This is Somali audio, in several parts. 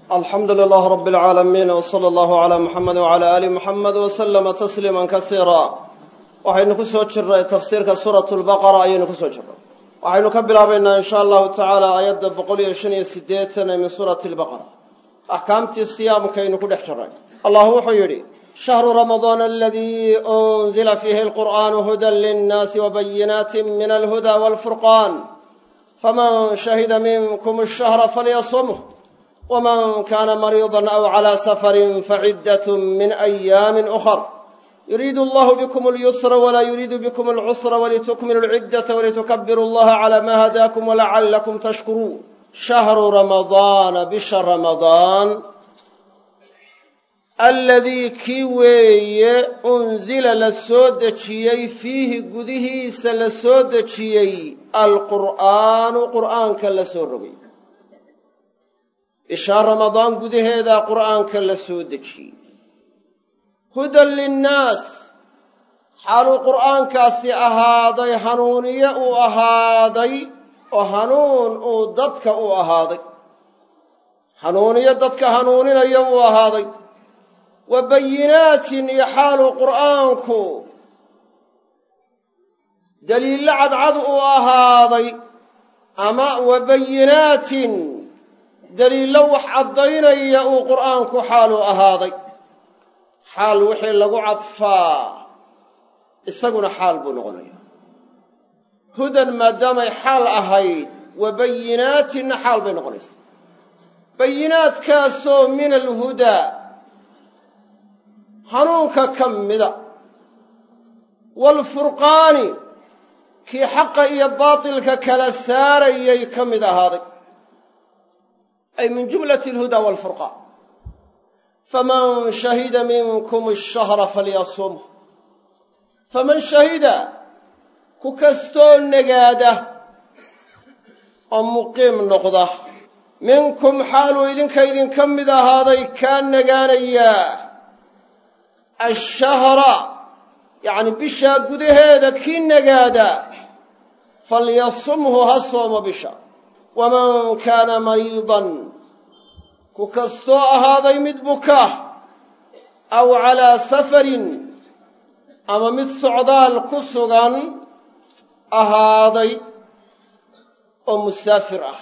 الحمد لله رب العالمين وصلى الله على محمد وعلى آل محمد وسلم تسليما كثيرا وحين كسو جرى تفسير سورة البقرة أين كسو جرى وحين كبلا بينا إن شاء الله تعالى آيات بقولي شنية سديتنا من سورة البقرة أحكام الصيام كين كل حجر الله حيري شهر رمضان الذي أنزل فيه القرآن هدى للناس وبينات من الهدى والفرقان فمن شهد منكم الشهر فليصمه ومن كان مريضا أو على سفر فعدة من أيام أخر يريد الله بكم اليسر ولا يريد بكم العسر ولتكملوا العدة ولتكبروا الله على ما هداكم ولعلكم تشكرون شهر رمضان بشهر رمضان الذي كيوي أنزل للسودة فيه قده سلسودة القرآن قرآن كالسورة بشهر رمضان قده هذا قرآن كالسودة هدى للناس حال القرآن كاسي أهادي هنونية أهادي وهنون ضدك أهادي هنونية ضدك هنونية أهادي وبينات يحال القرآن دليل عد أهادي أما وبينات دليل لوح عضينا يا قرآنك حال أهادي حال وحي لغو عطفا إساقنا حال بنغنيا هدى ما دام حال أهيد وبينات حال بنغنيس بينات كاسو من الهدى هنونك كمدا والفرقان كي حق إيا باطلك كالسار إيا كمدا هذا أي من جملة الهدى والفرقان فمن شهد منكم الشهر فليصمه فمن شهد ككستون نقاده مقيم نقضه منكم حالوا إذن كمدا هذا كان نقانيا الشهر يعني بشا قده هذا كين نقاده فليصمه هصوم بشا ومن كان مريضا ككستو هذا يمدبكه أو على سفر أما متسعدال كسغان أهاضي ومسافرة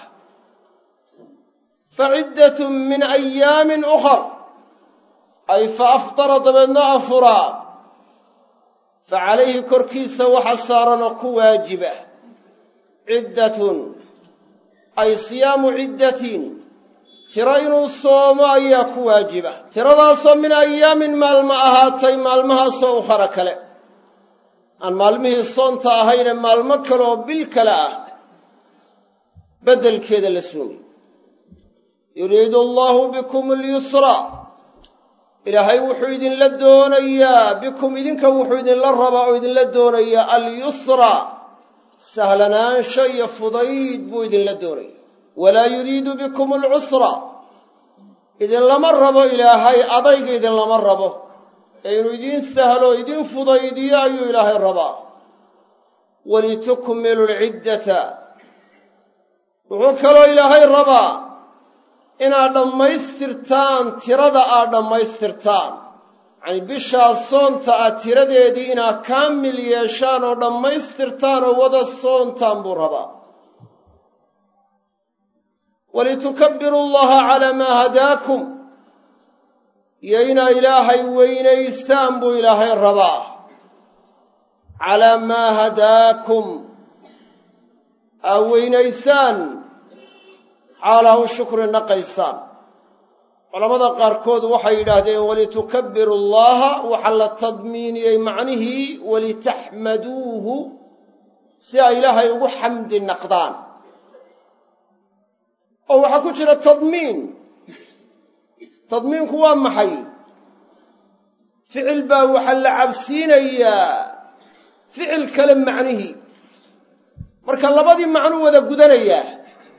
فعدة من أيام أخر أي فأفطرت من أفرا فعليه كركيس وحصارا كواجبة عدة أي صيام عدة ترين الصوم أياك واجبة ترى صوم من أيام مالمها مالمها صو خركله أن مالمه الصنطة هين مالمكلو بالكلا بدل كذا الاسمي يريد الله بكم اليسر إلهي وحيد للدون إياه بكم إذنك وحيد للربع إذن للدون إياه اليسر سهلنا شيء فضيد بويد للدون ولا يريد بكم العسر إذن لمربو إلهي أضيق إذن لمربو يريدين سهلوا إذن فضيدي أي إلهي الربا ولتكملوا العدة وكلوا إلهي الربا إن آدم ما يسترتان ترد آدم ما يسترتان يعني بشا صونتا ترد يدي إنا كامل يشان آدم ما يسترتان ووضا صونتان بربا ولتكبروا الله على ما هداكم يينا إلهي وين سامبو إلهي الربا على ما هداكم أو وين إيسان على الشكر النقيسان علماء قاركود وحي إلهي ولتكبروا الله وحل التضمين أي معنه ولتحمدوه سيا إلهي وحمد النقدان أو حكوشر التضمين تضمين كوام محي فعل با وحل عبسين إياه فعل كلم معنه مركا لبادي معنو وذا قدن إياه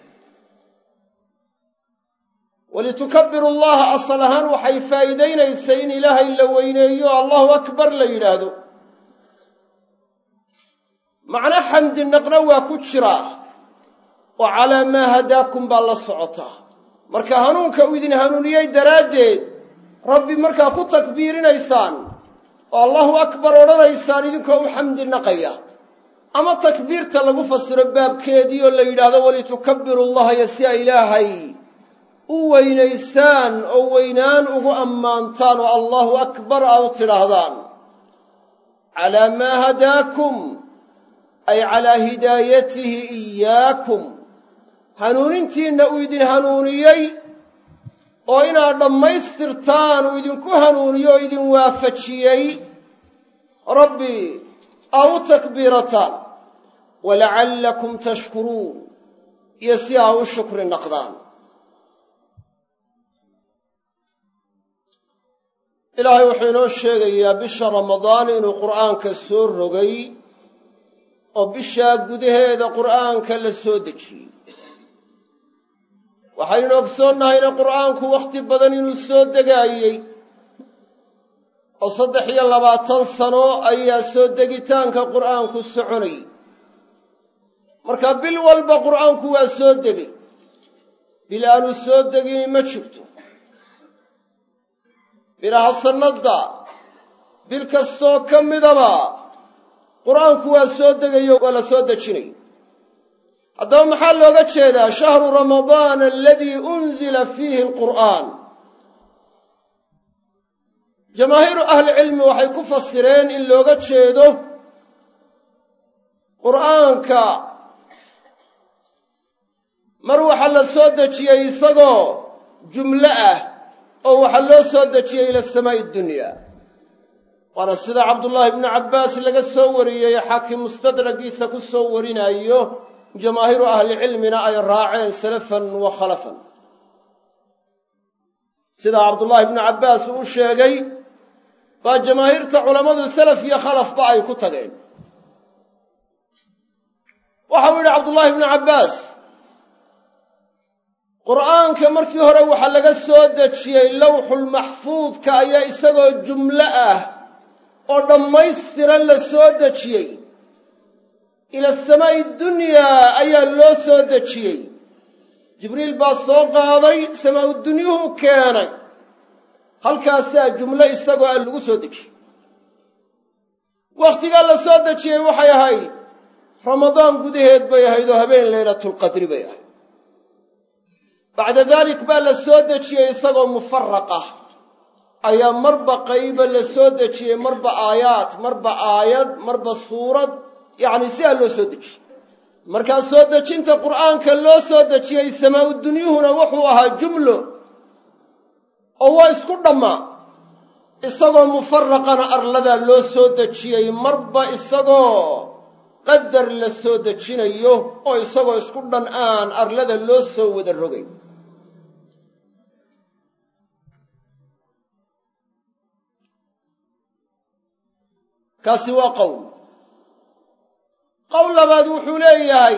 ولتكبروا الله أصلهان وحي فايدين السين إله إلا وين إياه الله أكبر ليلادو معنى حمد النقنوى كتشرا وعلى ما هداكم بالله الصعطة marka hanuunka uu idin hanuuniyey daraaddeed rabbi markaa ku takbiirinaysaan oo allahu akbar odhanaysaan idinkoo u xamdi naqaya. ama takbiirta lagu fasiro baabkeedii oo la yidhaahdo walitukabbiru allaha iyo si ay ilaahay u weynaysaan oo weynaan ugu ammaantaan oo allahu akbar aa u tidhaahdaan calaa maa hadaakum ay calaa hidaayatihi iyaakum, hanuunintiinna uu idin hanuuniyey oo inaad dhammaystirtaan uu idinku hanuuniyo oo idin waafajiyey rabbi aa u takbiirataan, walacallakum tashkuruun iyo si aa u shukri naqdaan. ilaahay wuxuu inoo sheegayaa bisha ramadaan inuu qur'aanka soo rogay oo bishaa gudaheeda qur'aanka la soo dejiyey. waxaynu ogsoonnahay in qur'aanku wakhti badan inuu soo degaayey oo 23 sano ayaa soo degitaanka qur'aanku soconayay. marka bil walba qur'aanku waa soo degay, bil aanu soo degini ma jirto. bilaha sannadda bil kastoo ka midaba qur'aanku waa soo degayo waa la soo dejinay. haddaba maxaa looga jeedaa shahru ramadaan aladii unzila fiihi alqur'aan? jamaahiiru ahlicilmi waxay ku fasireen in looga jeedo qur'aanka mar waxaa la soo dejiyey isagoo jumlo ah oo waxaa loo soo dejiyey ila samaa'i dunya. waana sida cabdullaahi ibnu cabbaas laga soo wariyey xaakim mustadragiisa ku soo warinayo, jamaahiiru ahlicilmina ay raaceen salafan wa khalafan. sida cabdullaahi ibnu cabbaas uu sheegay baa jamaahiirta culammadu salaf iyo khalafba ay ku tageen. waxau yidhi cabdullaahi ibnu cabbaas, qur'aanka markii hore waxaa laga soo dejiyey lawxulmaxfuudka ayaa isagoo jumlo ah oo dhammaystiran la soo dejiyey. ila samaa'i dunyaa ayaa loo soo dejiyey. jibriil baa soo qaaday, samaa'u dunyuhu keenay, halkaasaa jumlo isagoo ah lagu soo dejiyey. wakhtigaa la soo dejiyey waxay ahayd ramadaan gudaheed bay ahayd oo habeen laylatulqadri bay ahayd. bacda daalik baa la soo dejiyey isagoo mufaraq ah, ayaa marba qayba la soo dejiyey, marba aayaad, marba aayad, marba suurad, yacni sidaa loo soo dejiyey. markaa soo dejinta qur'aanka loo soo dejiyey samaa'u dunyuhuna wuxuu ahaa jumlo oo waa isku dhammaa. isagoo mufaraqana arladaa loo soo dejiyey, marba isagoo qadar la soo dejinayo oo isagoo isku dhan aan arlada loo soo wada rogay. kaasi waa qowl. qowl labaad wuxuu leeyahay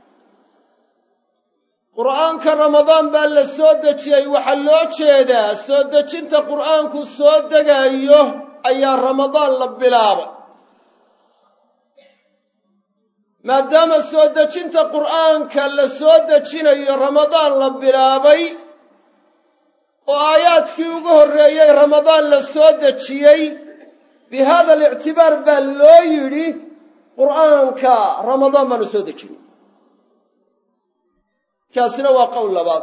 qur'aanka ramadaan baa la soo dejiyey, waxaa loo jeedaa soo dejinta qur'aanku soo degaayo ayaa ramadaan la bilaabay. maadaama soo dejinta qur'aanka la soo dejinayo ramadaan la bilaabay oo aayaadkii ugu horreeyey ramadaan la soo dejiyey, bihada alictibaar baa loo yidhi qur'aanka ramadaan baanu soo dejinay. kaasina waa qowl labaad.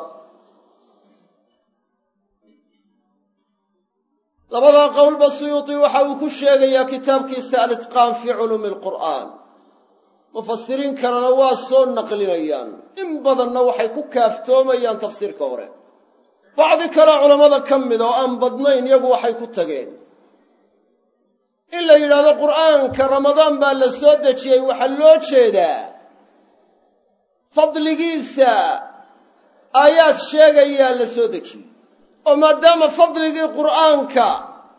labadaa qowlba suyuuti waxa uu ku sheegayaa kitaabkiisa alitqaan fii culuumi alqur'aan. mufasiriin kalena waa soo naqlinayaan, in badanna waxay ku kaaftoomayaan tafsiirka hore. bacdi kale culammada ka mida oo aan badnayn iyagu waxay ku tageen in la yidhaahdo qur'aanka ramadaan baa la soo dejiyey waxaa loo jeedaa fadligiisa aayaad sheegayaa la soo dejiyey. oo maadaama fadligii qur'aanka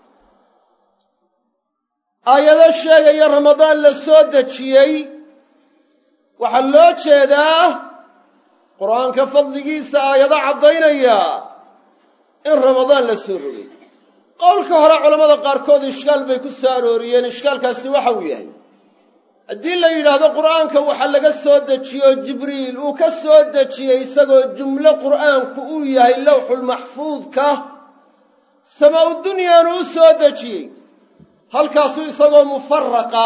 aayado sheegaya ramadaan la soo dejiyey, waxaa loo jeedaa qur'aanka fadligiisa aayado caddaynaya in ramadaan la soo rogay. qowlka hore culammada qaarkood ishkaal bay ku soo arooriyeen. ishkaalkaasi waxa uu yahay haddii la yidhaahdo qur'aanka waxaa laga soo dejiyo jibriil uu ka soo dejiyey isagoo jumlo qur'aanku uu yahay lawxulmaxfuudka samaa-u dunyaanu u soo dejiyey halkaasuu isagoo mufaraqa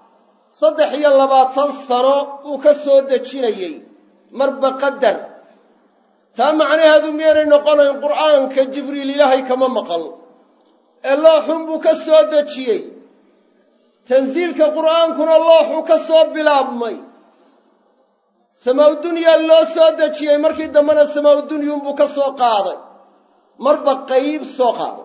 23 sano uu ka soo dejinayey marba qadar taa macnaheedu miyaanay noqonayn qur'aanka jibriil ilaahay kama maqal ee looxun buu ka soo dejiyey tansiilka qur'aankuna looxuu ka soo bilaabmay samaa-u dunyaa loo soo dejiyey markii dambena samaa-u dunyuunbuu ka soo qaaday marba qayb soo qaaday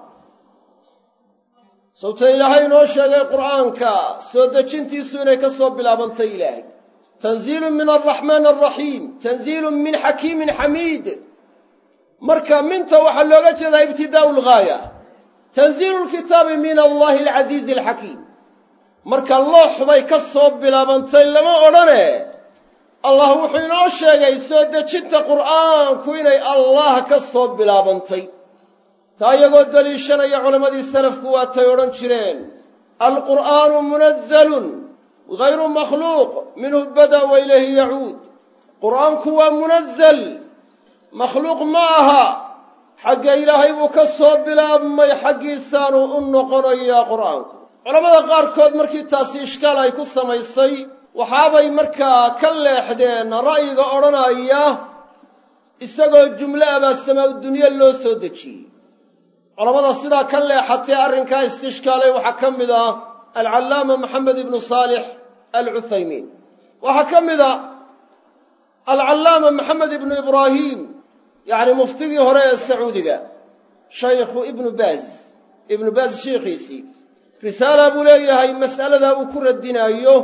sababta ilaahay inoo sheegay qur'aanka soo dejintiisu inay ka soo bilaabantay ilaahay tanziilun min alraxmaan alraxiim tanziilun min xakiimin xamiid marka minta waxaa looga jeedaa ibtidaa'u lgaaya tanziilu lkitaabi min allahi alcasiizi alxakiim marka loox bay ka soo bilaabantay lama odhane allah wuxuu inoo sheegay soo dejinta qur'aanku inay allah ka soo bilaabantay taa iyagoo daliishanaya culammadii salafku waatay odhan jireen alqur'aanu munazalun gayru makhluuq minhu bada wa ilayhi yacuud qur'aanku waa munazal makhluuq ma aha xagga ilaahay buu ka soo bilaabmay xaggiisaanu u noqonayaa qur'aanku culammada qaarkood markii taasi ishkaal ay ku samaysay waxaabay markaa ka leexdeen ra'yiga odhanaya isagoo jumlo abaa samaa-u dunye loo soo dejiyey culammada sidaa ka leexatee arrinkaa istishkaalay waxaa ka mid ah alcallaama maxamed ibnu saalix alcuthaymiin waxaa ka mid a alcallaama maxamed ibnu ibraahim yacni muftigii hore ee sacuudiga shaykhu ibnu baaz sheikhiisii risaala buu leeyahay mas'aladaa uu ku radinaayo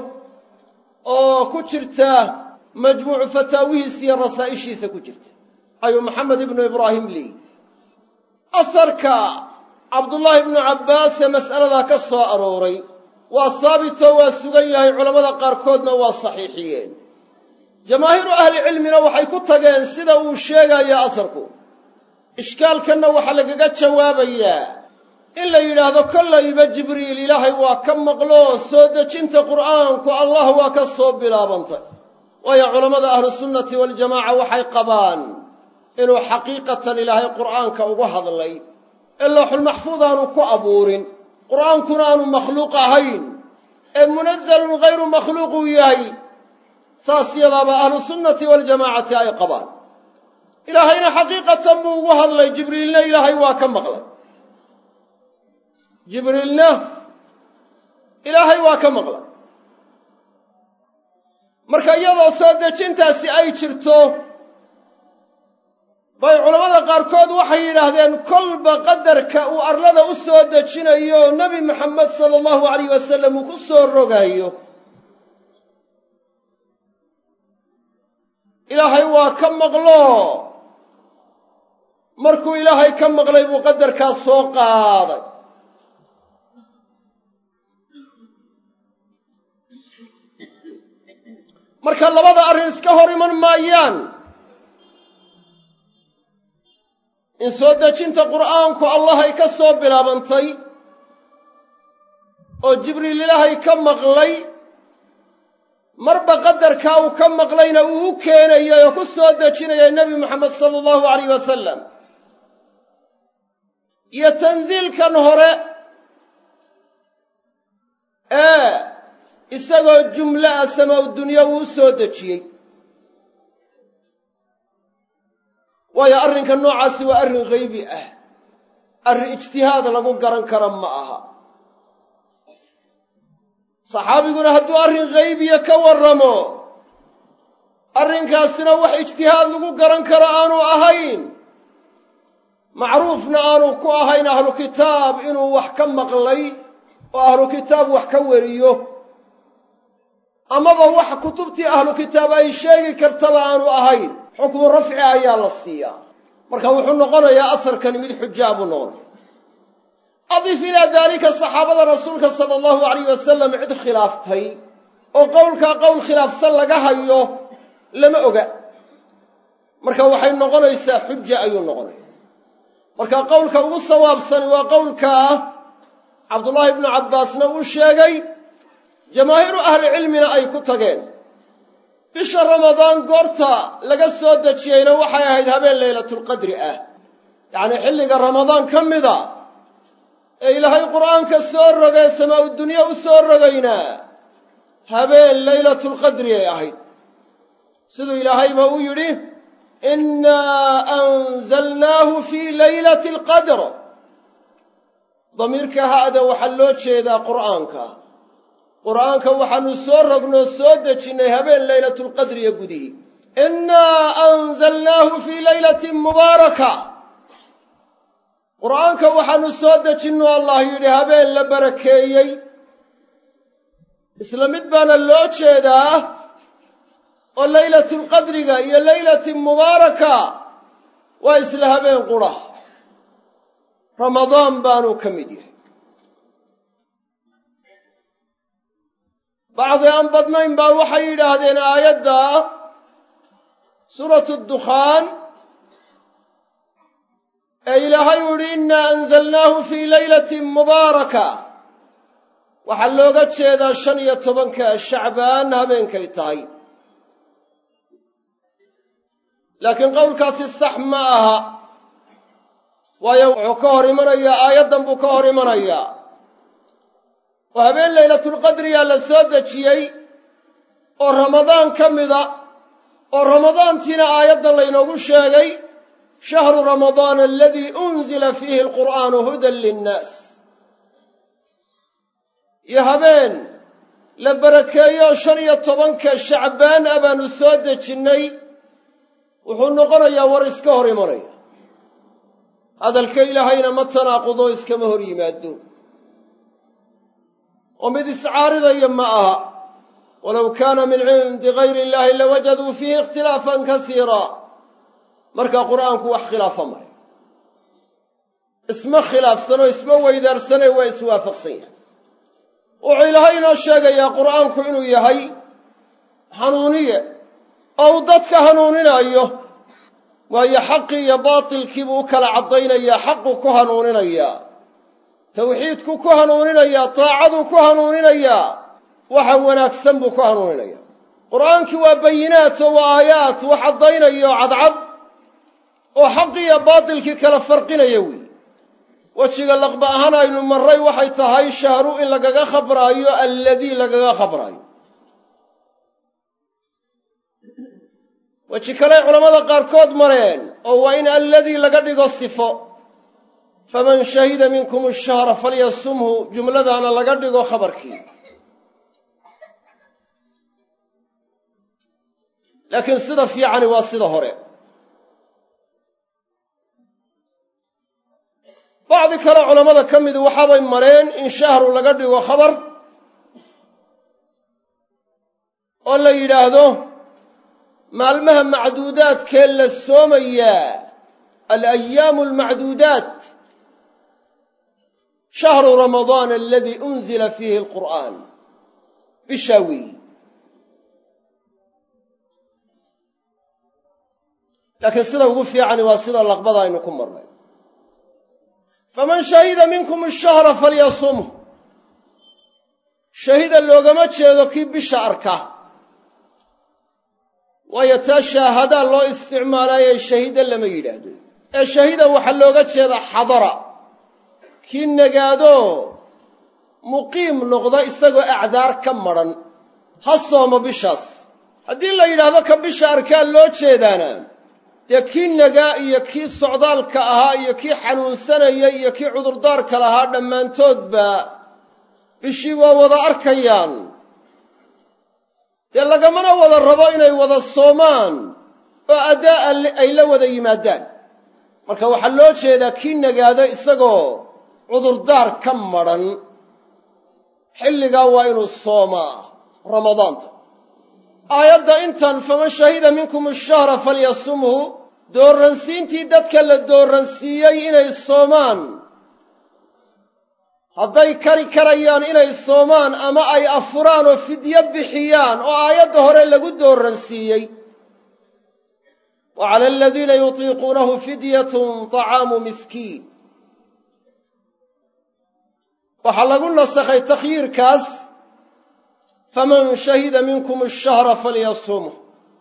oo ku jirta majmuucu fataawihiisa iyo rasaa'ishiisa ku jirta ayuu maxamed ibnu ibraahim leeyihi asarka cabdullaahi ibnu cabbaas ee mas'aladaa ka soo arooray waa saabitoo waa sugan yahay culammada qaarkoodna waa saxiixiyeen jamaahiiru ahlicilmina waxay ku tageen sida uu sheegaya asarku ishkaalkanna waxaa lagaga jawaabayaa in la yidhaahdo kollayba jibriil ilaahay waa ka maqlo soo dejinta qur'aanku allah waa ka soo bilaabantay waayo culammada ahlusunnati waljamaaca waxay qabaan inuu xaqiiqatan ilaahay qur'aanka ugu hadlay ee looxulmaxfuud aanu ku abuurin qur'aankuna aanu makhluuq ahayn ee munazalun hayru makhluuq uu yahay saas yadaaba ahlusunnati waljamaacati ay qabaan ilaahayna xaqiiqatan buu ugu hadlay jibriilna ilaahay waa ka maqlay jibriilna ilaahay waa ka maqlay marka iyadoo soo dejintaasi ay jirto bay culammada qaarkood waxay yidhaahdeen kolba qadarka uu arlada u soo dejinayo nebi maxamed sala allahu alayh wasalam uu ku soo rogaayo ilaahay waa ka maqlo markuu ilaahay ka maqlay buu qadarkaas soo qaaday marka labada arrin iska hor iman maayaan in soo dejinta qur'aanku allah ay ka soo bilaabantay oo jibriil ilaahay ka maqlay marba qadarkaa uu ka maqlayna uu u keenayay oo ku soo dejinayay nebi moxamed sala allahu alayh wasalam iyo tansiilkan hore ee isagoo jumla a samaa-u dunya uu u soo dejiyey waayo arrinka noocaasi waa arrin haybi ah arrin ijtihaad lagu garan kara ma aha saxaabiguna hadduu arrin haybiya ka warramo arrinkaasina wax ijtihaad lagu garan karo aanu ahayn macruufna aanu ku ahayn ahlu kitaab inuu wax ka maqlay oo ahlu kitaab wax ka weriyo amaba wax kutubtii ahlu kitaab ay sheegi kartaba aanu ahayn xukmu rafci ayaa la siiyaa marka wuxuu noqonayaa asarkani mid xujaa buu noqonaya adif ilaa daalika saxaabada rasuulka sala allahu alayh wasalam cid khilaaftay oo qowlkaa qowl khilaafsan laga hayo lama oga marka waxay noqonaysaa xuja ayuu noqonaya marka qowlka ugu sawaabsani waa qowlkaa cabdullaahi ibnu cabbaasna uu sheegay jamaahiiru ahlicilmina ay ku tageen bisha ramadaan goorta laga soo dejiyeyna waxay ahayd habeen laylatulqadri ah yacnii xilliga ramadaan ka mida ee ilaahay qur'aanka soo rogay samaa-u dunya u soo rogayna habeen laylatulqadri ay ahayd siduu ilaahayba u yidhi innaa anzalnaahu fii laylati alqadr damiirka ha'da waxaa loo jeedaa qur'aanka waxaanu soo rognoo soo dejinnay habeen laylatulqadriya gudihii innaa anzalnaahu fii laylatin mubaaraka qur'aanka waxaanu soo dejinno allah yidhi habeen la barakeeyey isla mid baana loo jeedaa oo laylatulqadriga iyo laylatin mubaaraka waa isla habeen qura ramadaan baanu ka mid yahay bacdi aan badnayn baa waxay yidhaahdeen aayadda suuratu dukhaan ee ilaahay u yidhi innaa anzalnaahu fii laylatin mubaaraka waxaa looga jeedaa 15 shacbaan habeenkay tahay laakiin qowlkaasi sax ma aha waayo wuxuu ka hor imanayaa aayaddan buu ka hor imanayaa oo habeen laylatulqadriyaa la soo dejiyey oo ramadaan ka mida oo ramadaantiina aayaddan laynoogu sheegay shahru ramadaana aladii unzila fiihi alqur'aanu hudan linnaas iyo habeen la barakeeyo 15 shacbaan ah baanu soo dejinnay wuxuu noqonayaa war iska hor imanaya hadalka ilaahayna ma tanaaqudo iskama hor yimaado oo mid iscaaridaya ma aha walow kaana min cindi gayri illaahi lawajaduu fiihi ikhtilaafan kasiira markaa qur'aanku wax khilaafa male isma khilaafsano isma weydaarsane waa iswaafaqsan yahay wuxuu ilaahay inoo sheegayaa qur'aanku inuu yahay hanuuniye oo uu dadka hanuuninayo waayo xaqii iyo baatilkiibuu u kala caddaynayaa xaqu ku hanuuninayaa tawxiidku ku hanuuninayaa taacaduu ku hanuuninayaa waxa wanaagsan buu ku hanuuninayaa qur'aankii waa bayinaat oo waa aayaat wax caddaynayo cadcad oo xaqii iyo baatilkii kala farqinaya weeye wejiga laqba ahaan aynu marray waxay tahay shahru in lagaga khabraayo alladii lagaga khabraayo weji kaley culammada qaarkood mareen oo waa in alladii laga dhigo sifo faman shahida minkum ashahra falyasumhu jumladaana laga dhigo khabarkii laakiin sida fiicani waa sida hore bacdi kale culammada ka midu waxaabay mareen in shahru laga dhigo khabar oo la yidhaahdo maalmaha macduudaadkee la soomayaa alayaamu almacduudaat shahru ramadaana aladii unzila fiihi alqur'aan bishaa weeyi laakiin sida ugu fiicani waa sida laqbada aynu ku marnay faman shahida minkum ashahra falyasumhu shahida loogama jeedo kii bisha arka waayo taa shaahadaa loo isticmaalaayee shahida lama yidhaahdo ee shahida waxaa looga jeedaa xadara kii nagaado muqiim noqda isagoo acdaar ka madhan ha soomo bishaas haddii la yidhaahdo ka bisha arkaa loo jeedaana dee kii nagaa iyo kii socdaalka ahaa iyo kii xanuunsanaya iyo kii cudurdaarka lahaa dhammaantoodba bishii waa wada arkayaan dee lagamana wada rabo inay wada soomaan oo addaa'a ay la wada yimaadaan marka waxaa loo jeedaa kii nagaado isagoo cudurdaar ka madhan xilligaa waa inuu soomaa ramadaanta aayadda intan faman shahida minkum ashahra falyasumhu dooransiintii dadka la dooransiiyey inay soomaan hadday kari karayaan inay soomaan ama ay afuraan oo fidyo bixiyaan oo aayadda hore lagu dooransiiyey wa cala aladiina yutiiquunahu fidyatun طacaamu miskiin waxaa lagu nasakhay takhyiirkaas faman shahida minkum ash-shahra falyasumhu.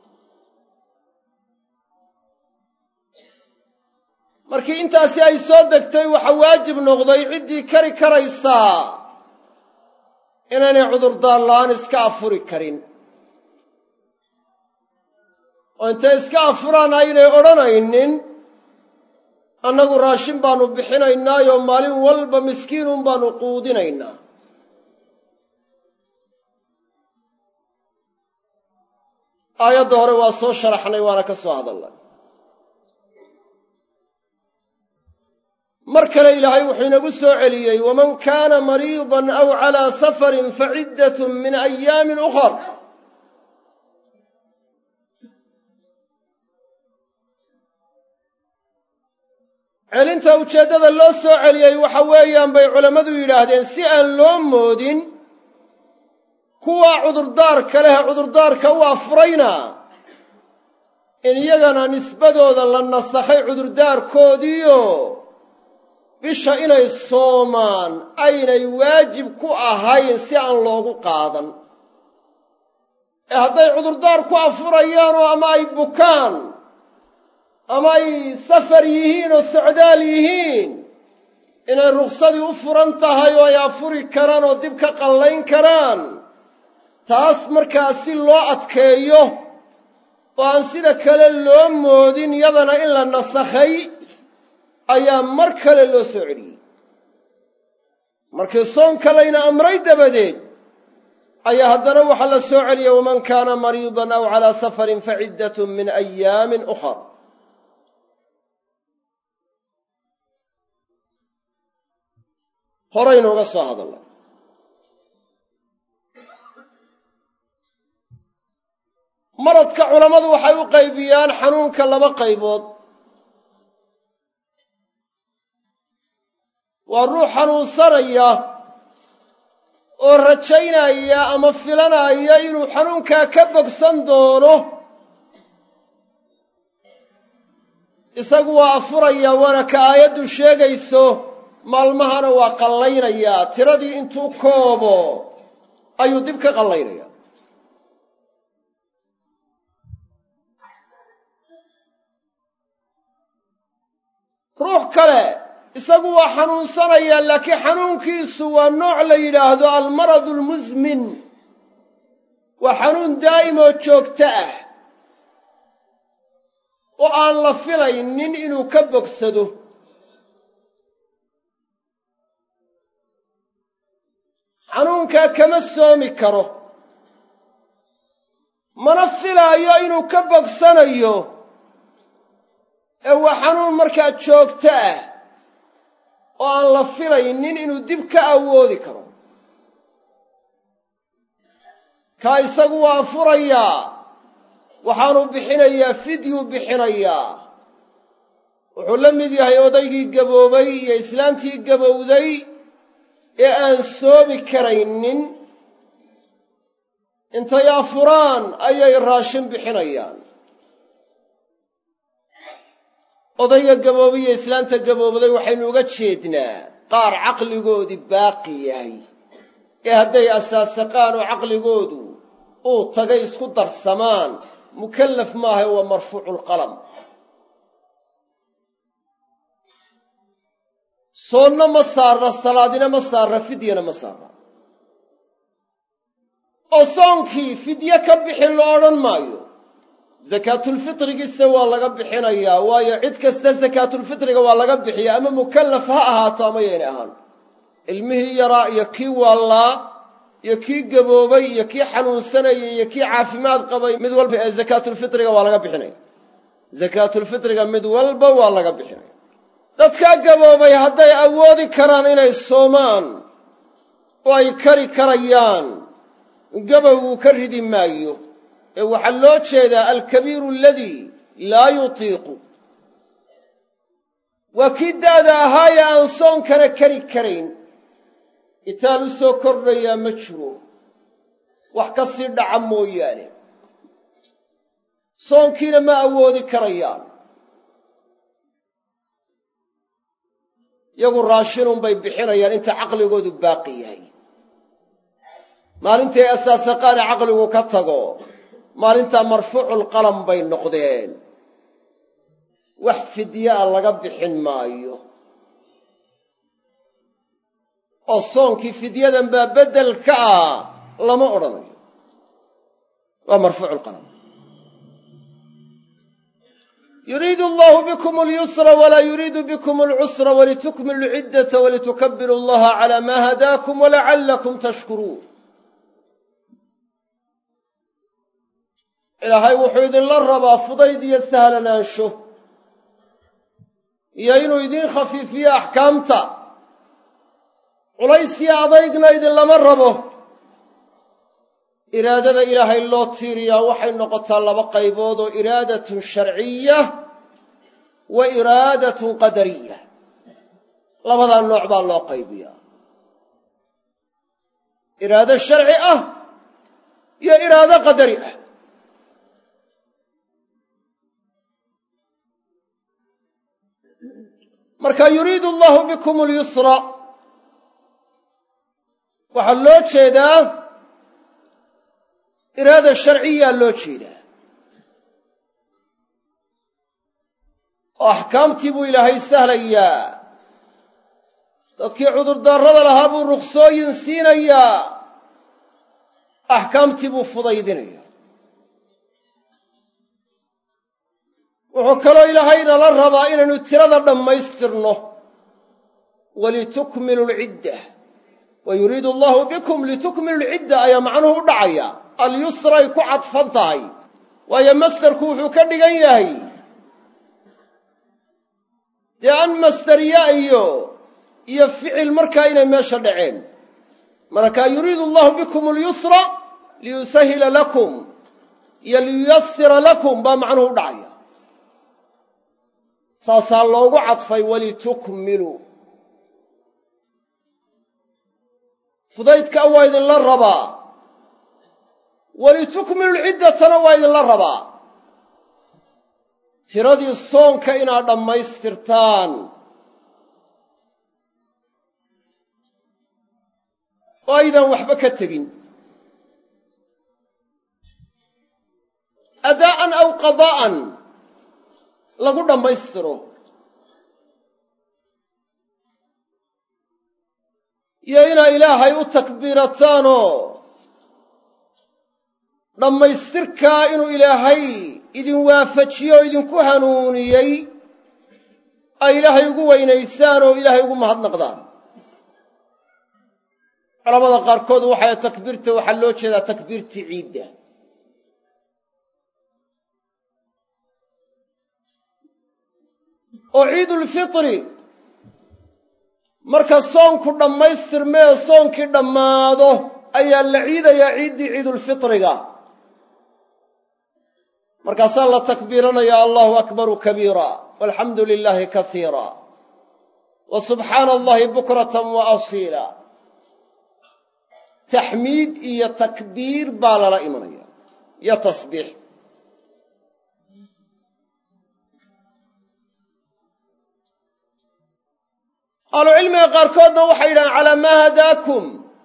markii intaasi ay soo degtay waxa waajib noqday ciddii kari karaysaa inaanay cudurdaar la'aan iska afuri karin, oo intay iska afuraan aynay odhanaynin annagu raashin baannu bixinaynaayoo maalin walba miskiinun baannu quudinaynaa. aayadda hore waa soo sharaxnay waana ka soo hadalnay. mar kale ilaahay wuxuu inagu soo celiyey waman kaana mariidan aw calaa safarin faciddatun min ayaamin ukhar. celinta ujeeddada loo soo celiyey waxa weeyaan bay culammadu yidhaahdeen si aan loo moodin kuwa cudurdaarka leh cudurdaarka u afurayna in iyagana nisbadooda la nasakhay cudurdaarkoodiiyo bisha inay soomaan aynay waajib ku ahayn si aan loogu qaadan. hadday cudurdaar ku afurayaanoo ama ay bukaan ama ay safar yihiin oo socdaal yihiin inay ruksadii u furan tahay oo ay afuri karaan oo dib ka qallayn karaan, taas markaa si loo adkeeyo oo aan sida kale loo moodin yadana in la nasakhay ayaa mar kale loo soo celiyey. markii soonka layna amray dabadeed ayaa haddana waxaa la soo celiyey waman kaana mariidan aw calaa safarin faciddatun min ayaamin ukhar. horaynu uga soo hadalnay. maradka culammadu waxay u qaybiyaan xanuunka laba qaybood. waa ruux xanuunsanaya oo rajaynaya ama filanaya inuu xanuunkaa ka bogsan doono, isagu waa afuraya waana ka aayaddu sheegayso, maalmahana waa qallaynayaa. tiradii intuu koobo ayuu dib ka qallaynaya. ruux kale isagu waa xanuunsanayaa, laakiin xanuunkiisu waa nooc la yidhaahdo almaradu almusmin. waa xanuun daa'im oo joogto ah oo aan la filaynin inuu ka bogsado. xanuunkaa kama soomi karo, mana filaayo inuu ka bogsanayo, ee waa xanuun markaa joogto ah oo aan la filaynin inuu dib ka awoodi karo. kaa isagu waa afurayaa, waxaanu bixinayaa fidyuu bixinayaa. wuxuu la mid yahay odaygii gaboobay iyo islaantii gabowday ee aan soomi karaynin. intay afuraan ayay raashin bixinayaan. odayga gaboobay iyo islaanta gaboobday waxaynu uga jeednaa qaar caqligoodii baaqi yahay, ee hadday asaasaqaan oo caqligoodu uu tagay isku darsamaan mukallaf maaha, waa marfuuculqalam. soonna ma saarna, salaadina ma saarna, fidyana ma saarna. oo soonkii fidye ka bixin la odhan maayo. sakaatulfitrigiisa waa laga bixinayaa, waayo cid kasta sakaatulfitriga waa laga bixiya, ama mukallaf ha ahaato ama yaynay ahaan. ilmihii yaraa iyo kii waallaa iyo kii gaboobay iyo kii xanuunsanayay iyo kii caafimaad qabay, mid walba ee sakaatulfitriga waa laga bixinaya. sakaatulfitriga mid walba waa laga bixinaya. dadkaa gaboobay hadday awoodi karaan inay soomaan oo ay kari karayaan, gabowgu ka ridi maayo. ee waxaa loo jeedaa alkabiiru aladii laa yutiiqu. waa kii da'da ahaayee aan soonkana kari karayn. itaal u soo kordhayaa ma jiro, wax ka sii dhaca mooyaane. soonkiina ma awoodi karayaan. iyagu raashinun bay bixinayaan inta caqligoodu baaqi yahay. maalintay asaasaqaane caqligu ka tago maalintaa marfuucul qalam bay noqdeen wax fidyaa laga bixin maayo oo soonkii fidyadan baa beddel ka ah lama odhanayo waa marfuucul qalam yuriidu allahu bikum alyusra walaa yuriidu bikum alcusra walitukmilu alciddata walitukabbiru allaha calaa maa hadaakum walacallakum tashkuruun ilaahay wuxuu idinla rabaa fudayd iyo sahlanaansho iyo inuu idiin khafiifiyo axkaamta culays iyo adaygna idinlama rabo iraadada ilaahay loo tiiriyaa waxay noqotaa laba qaybood oo iraadatun sharciya wa iraadatun qadariya labadaa nooc baa loo qaybiyaa iraado sharci ah iyo iraado qadari ah marka yuriidu allahu bikum alyusra waxaa loo jeedaa iraada sharciyaa loo jeedaa oo axkaamtii buu ilaahay sahlayaa dadkii cudurdaarrada lahaa buu ruksooyin siinayaa axkaamtii buu fudaydinaya wuxuu kaloo ilaahayna la rabaa inaynu tirada dhammaystirno walitukmilu alcidda wa yuriidu allahu bikum litukmilu alcidda ayaa macnuhu u dhacaya alyusray ku cadfan tahay waayo masdarku wuxuu ka dhigan yahay dee an masdariya iyo ficil markaa inay meesha dhaceen markaa yuriidu allahu bikum alyusra liyusahila lakum iyo liyuyasira lakum baa macnuhu u dhacaya saasaa loogu cadfay walitukmilu fudaydka waa idinla rabaa walitukmilu lciddatana waa idinla rabaa tiradii soonka inaad dhammaystirtaan oo aydan waxba ka tegin adaa'an aw qadaa'an lagu dhammaystiro iyo inaa ilaahay u takbiirataanoo dhammaystirkaa inuu ilaahay idin waafajiyo oo idinku hanuuniyey ay ilaahay ugu weynaysaan oo ilaahay ugu mahadnaqdaan culamada qaarkood waxay takbiirta waxaa loo jeedaa takbiirtii ciidda oo ciidulfitri marka soonku dhammaystirmee soonkii dhammaado ayaa la ciidayaa ciiddii ciidulfitriga markaasaa la takbiiranayaa allahu akbaru kabiira walxamdu lilaahi kasiira wa subxaana allahi bukratan wa asiila taxmiid iyo takbiir baa lala imanaya iyo tasbiix ahlucilmiga qaarkoodna waxay yidhahaan calaa maa hadaakum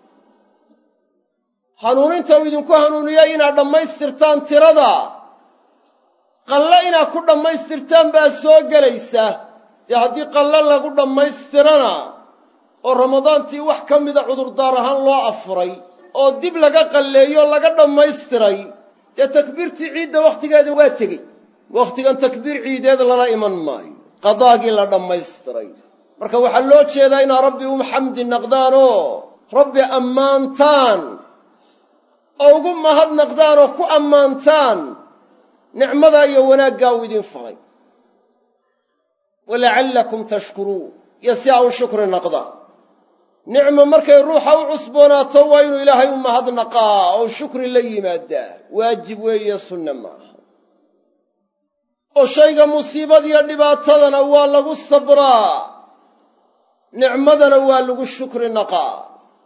hanuuninta uu idinku hanuuniyey inaad dhammaystirtaan tirada qalle inaad ku dhammaystirtaan baa soo gelaysa dee haddii qalle lagu dhammaystirana oo ramadaantii wax ka mida cudurdaar ahaan loo afuray oo dib laga qalleeyo laga dhammaystiray dee takbiirtii ciidda wakhtigeeda waa tegey wakhtigan takbiir ciideed lala iman maayo qadaagii la dhammaystiray marka waxaa loo jeedaa inaad rabbi u xamdi naqdaanoo rabbi ammaantaan oo ugu mahadnaqdaan oo ku ammaantaan nicmadaa iyo wanaaggaa uu idin faray walacallakum tashkuruun iyo si aa u shukri naqdaan nicmo markay ruuxa u cusboonaato waa inuu ilaahay u mahadnaqaa oo shukri la yimaadaa waajib weeye sunne maaha oo shayga musiibadiyo dhibaatadana waa lagu sabraa nicmadana waa lagu shukri naqaa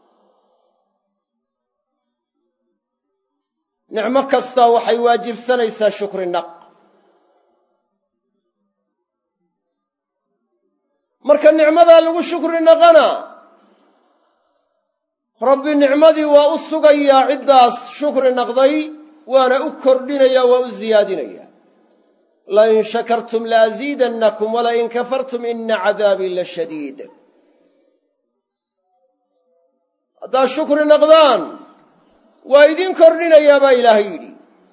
nicmo kastaa waxay waajibsanaysaa shukri naq marka nicmadaa lagu shukri naqana rabbi nicmadii waa u sugayaa ciddaas shukri naqday waana u kordhinayaa waa u siyaadinayaa lain shakartum laaziidannakum walain kafartum ina cadaabii la shadiid haddaad shukri naqdaan waa idin kordhinayaa baa ilaahay yidhi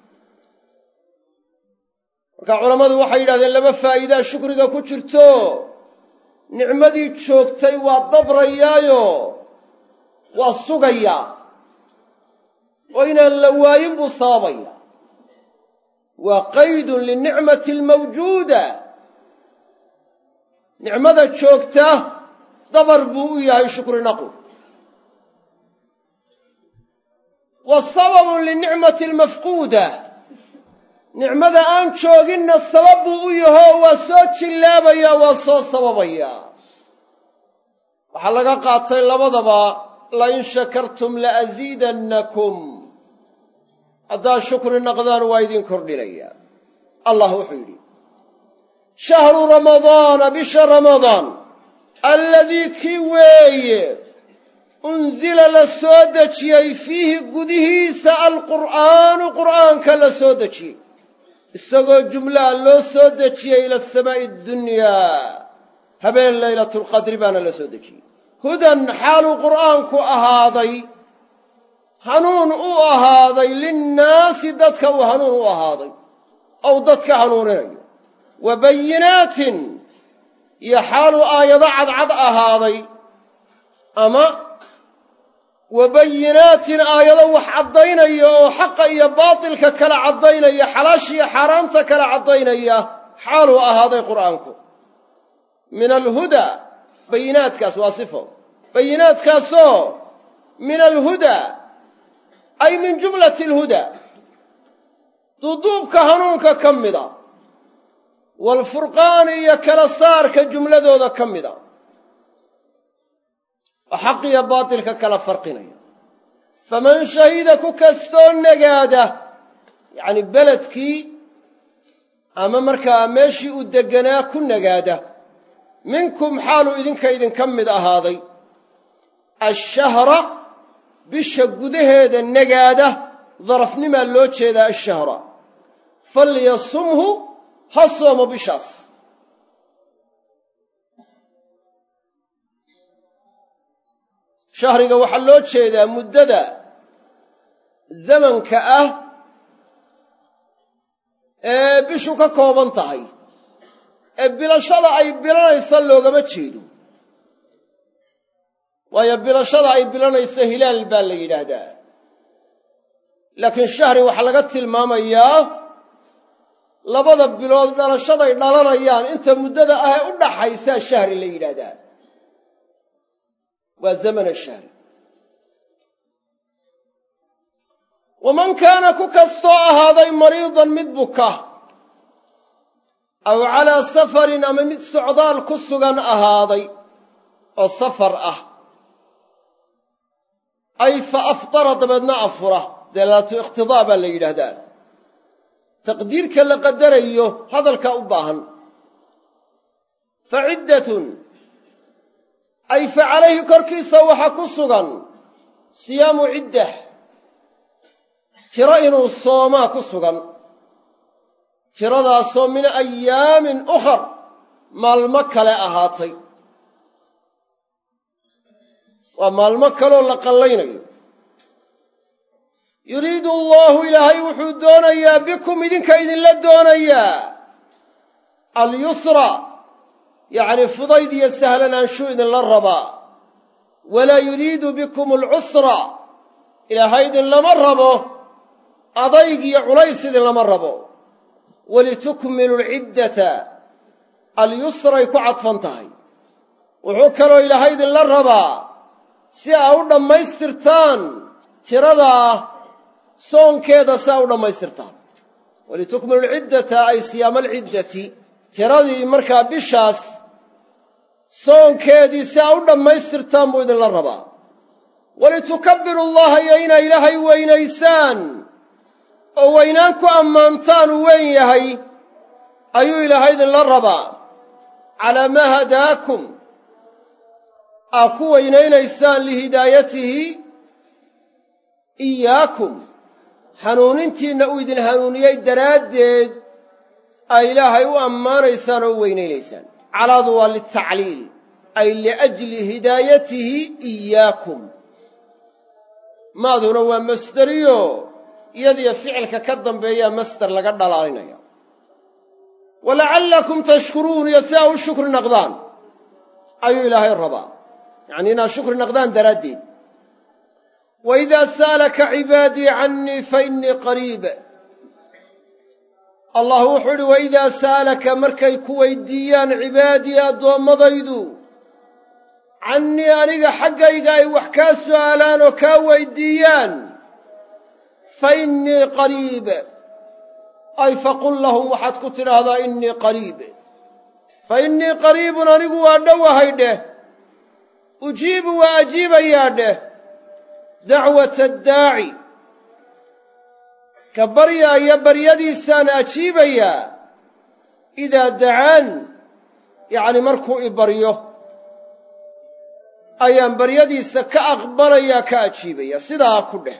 marka culammadu waxay yidhahdeen laba faa'iidaa shukriga ku jirto nicmadii joogtay waa dabrayaayo waa sugayaa oo inaan la waayin buu sababaya waa qaydun linicmati almawjuuda nicmada joogta dabar buu u yahay shukri naqu wa sababun linicmati almafquuda nicmada aan jooginna sabab buu u yahoo waa soo jillaabaya waa soo sababaya waxaa laga qaatay labadaba lain shakartum laaziidannakum haddaad shukri naqdaan waa idin kordhinaya allah wuxuu yidhi shahru ramadaana bisha ramadaan alladii kii weeye unzila la soo dejiyey fiihi gudihiisa alqur'aanu qur'aanka la soo dejiyey isagoo jumlaha loo soo dejiyey ila asamaa'i addunyaa habeen laylatulqadri baana la soo dejiyey hudan xaaluu qur'aanku ahaaday hanuun u ahaaday linnaasi dadka uu hanuun u ahaaday ow dadka hanuuninayo wa bayinaatin iyo xaaluu aayado cadcad ahaaday ama wa bayinaatin aayado wax caddaynaya oo xaqa iyo baatilka kala caddaynaya xalaashiyo xaaraanta kala caddaynaya xaaluu ahaaday qur'aanku min alhudaa bayinaadkaas waa sifo bayinaadkaasoo min alhudaa ay min jumlati alhudaa duduubka hanuunka ka mida waalfurqaani iyo kala saarka jumladooda ka mida oo xaq iyo baatilka kala farqinaya faman shahida ku kastoo nagaada yacni beledkii ama markaa meeshii uu degganaa ku nagaada minkum xaaluu idinka mid ahaaday ashahra bisha gudaheeda nagaada darafnimaa loo jeedaa ashahra falyasumhu ha soomo bishaas shahriga waxaa loo jeedaa muddada zamanka ah ee bishu ka kooban tahay ee bilashada ay bilanayso loogama jeedo waayo bilashada ay bilanayso hilaal baa la yidhaahdaa laakiin shahri waxaa laga tilmaamayaa labada bilood dhalashaday dhalanayaan inta muddada ah ee u dhaxaysaa shahri la yidhaahdaa waa zaman ashahri waman kaana ku kastoo ahaaday mariidan mid buka aw calaa safarin ama mid socdaal ku sugan ahaaday oo safar ah ay fa aftara dabeedna afura dalaatu iqtidaa baa la yidhaahdaa taqdiirka la qadarayo hadalka u baahan fa ciddatun ay fa calayhi korkiisa waxa ku sugan siyaamu ciddah tiro inuu soomaa ku sugan tiradaasoo min ayaamin ukhar maalmo kale ahaatay waa maalmo kaloo la qallaynayo yuriidu allaahu ilaahay wuxuu doonayaa bikum idinka idinla doonayaa alyusra yacni fudayd iyo sahlanaanshu idinla rabaa walaa yuriidu bikum alcusra ilaahay idinlama rabo adayg iyo culays idinlama rabo walitukmilu alciddata alyusray ku cadfan tahay wuxuu kaloo ilaahay idinla rabaa si aa u dhammaystirtaan tiradaa soonkeeda si aa u dhammaystirtaan walitukmilu alciddata ay siyaama alciddati tiradii markaa bishaas soonkeedii si aa u dhammaystirtaan buu idinla rabaa walitukabbiru allaha iyo inaa ilaahay weynaysaan oo weynaan ku ammaantaan uu weyn yahay ayuu ilaahay idinla rabaa calaa maa hadaakum aa ku weynaynaysaan lihidaayatihi iyaakum hanuunintiinna uu idin hanuuniyey daraaddeed ay ilaahay u ammaanaysaan oo u weynaynaysaan. calaadu waa litacliil ay liajli hidaayatihi iyaakum. maaduna waa masderiyo iyadiyo ficilka ka dambeeyaa masder laga dhalaalinaya. walacallakum tashkuruun iyo si aa u shukri naqdaan ayuu ilaahay rabaa, yacnii inaad shukri naqdaan daraaddeed. waidaa sa'alaka cibaadii cannii fainii qariib. allah wuxuu idhi waidaa sa'alaka markay ku weydiiyaan cibaadii addoommadaydu cannii aniga xaggayga ay wax kaa su'aalaan oo kaa weydiiyaan fa innii qariib ay faqul lahum waxaad ku tidhaahdaa innii qariib. fa innii qariibun anigu waa dhowahay dheh, ujiibu waa ajiibayaa dheh dacwata addaaci ka baryaaya baryadiisaan ajiibayaa idaa dacaan yacni markuu i baryo ayaan baryadiisa ka aqbalayaa ka ajiibaya. sidaa ku dheh.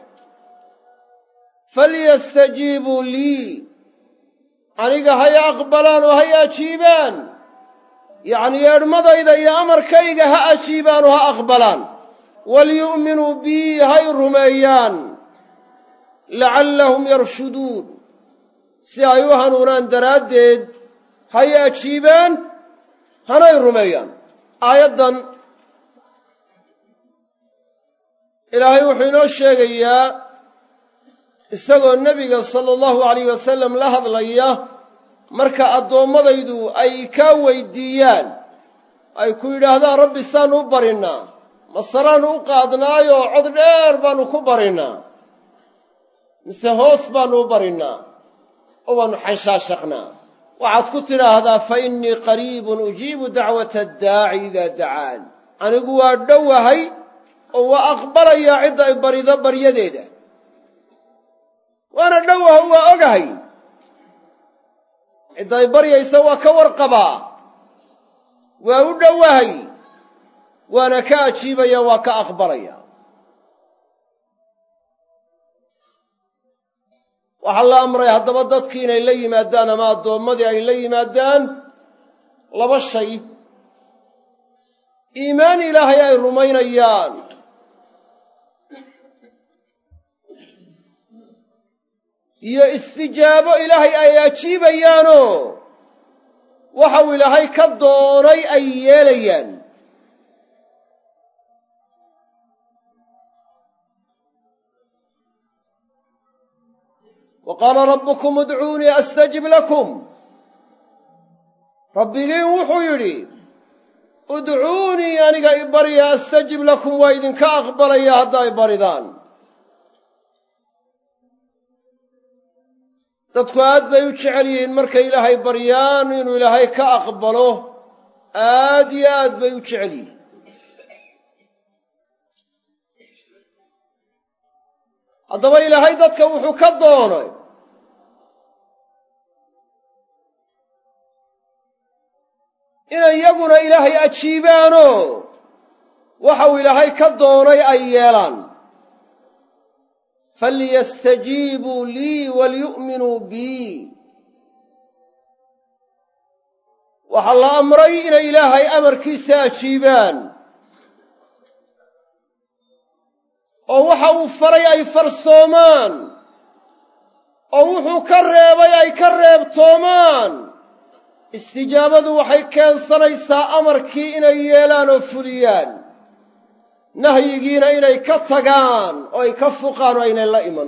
falyastajiibuu lii aniga hay aqbalaan oo hay ajiibaan, yacnii yeedhmadayda iyo amarkayga ha ajiibaan oo ha aqbalaan. waliyu'minuu bii hay rumeeyaan lacallahum yarshuduun si ay u hanuunaan daraaddeed hay ajiibaan hanay rumeeyaan. aayaddan ilaahay wuxuu inoo sheegayaa isagoo nebiga sala allahu alayh wasalam la hadlaya marka addoommadaydu ay kaa weydiiyaan ay ku yidhaahdaan rabbi saannu u barinnaa, masaraannu u qaadnaayoo cod dheer baannu ku barinnaa, mise hoos baannu u barinnaa oo waannu xanshaashaqnaa. waxaad ku tidhaahdaa fa innii qariibun ujiibu dacwata addaaci idaa dacaan. anigu waa dhowahay oo waa aqbalayaa cidda ay barido baryadeeda, waana dhowaho waa ogahay cidda ay baryaysa waa ka warqabaa, waa u dhowahay waana ka ajiibaya waa ka aqbalaya. waxaa la amray haddaba dadkii inay la yimaadaan ama addoommadii ay la yimaadaan laba shay: iimaan ilaahay ay rumaynayaan iyo istijaabo ilaahay ay ajiibayaanoo waxau ilaahay ka doonay ay yeelayaan. wa qaala rabbukum udcuunii astajib lakum. rabbigiin wuxuu yidhi udcuunii aniga i barya astajib lakum waa idinka aqbalaya hadda ay baridaan. dadku aad bay u jecel yihiin markay ilaahay baryaan inuu ilaahay ka aqbalo, aad iyo aad bay u jecel yihiin. haddaba ilaahay dadka wuxuu ka doonay inay iyaguna ilaahay ajiibaanoo waxau ilaahay ka doonay ay yeelaan. falyastajiibuu lii waliyu'minuu bii. waxaa la amray inay ilaahay amarkiisa ajiibaan oo waxa uu faray ay farsoomaan oo wuxuu ka reebay ay ka reebtoomaan. istijaabadu waxay keensanaysaa amarkii inay yeelaan oo fuliyaan, nahyigiina inay ka tagaan oo ay ka fuqaan oo aynay la iman.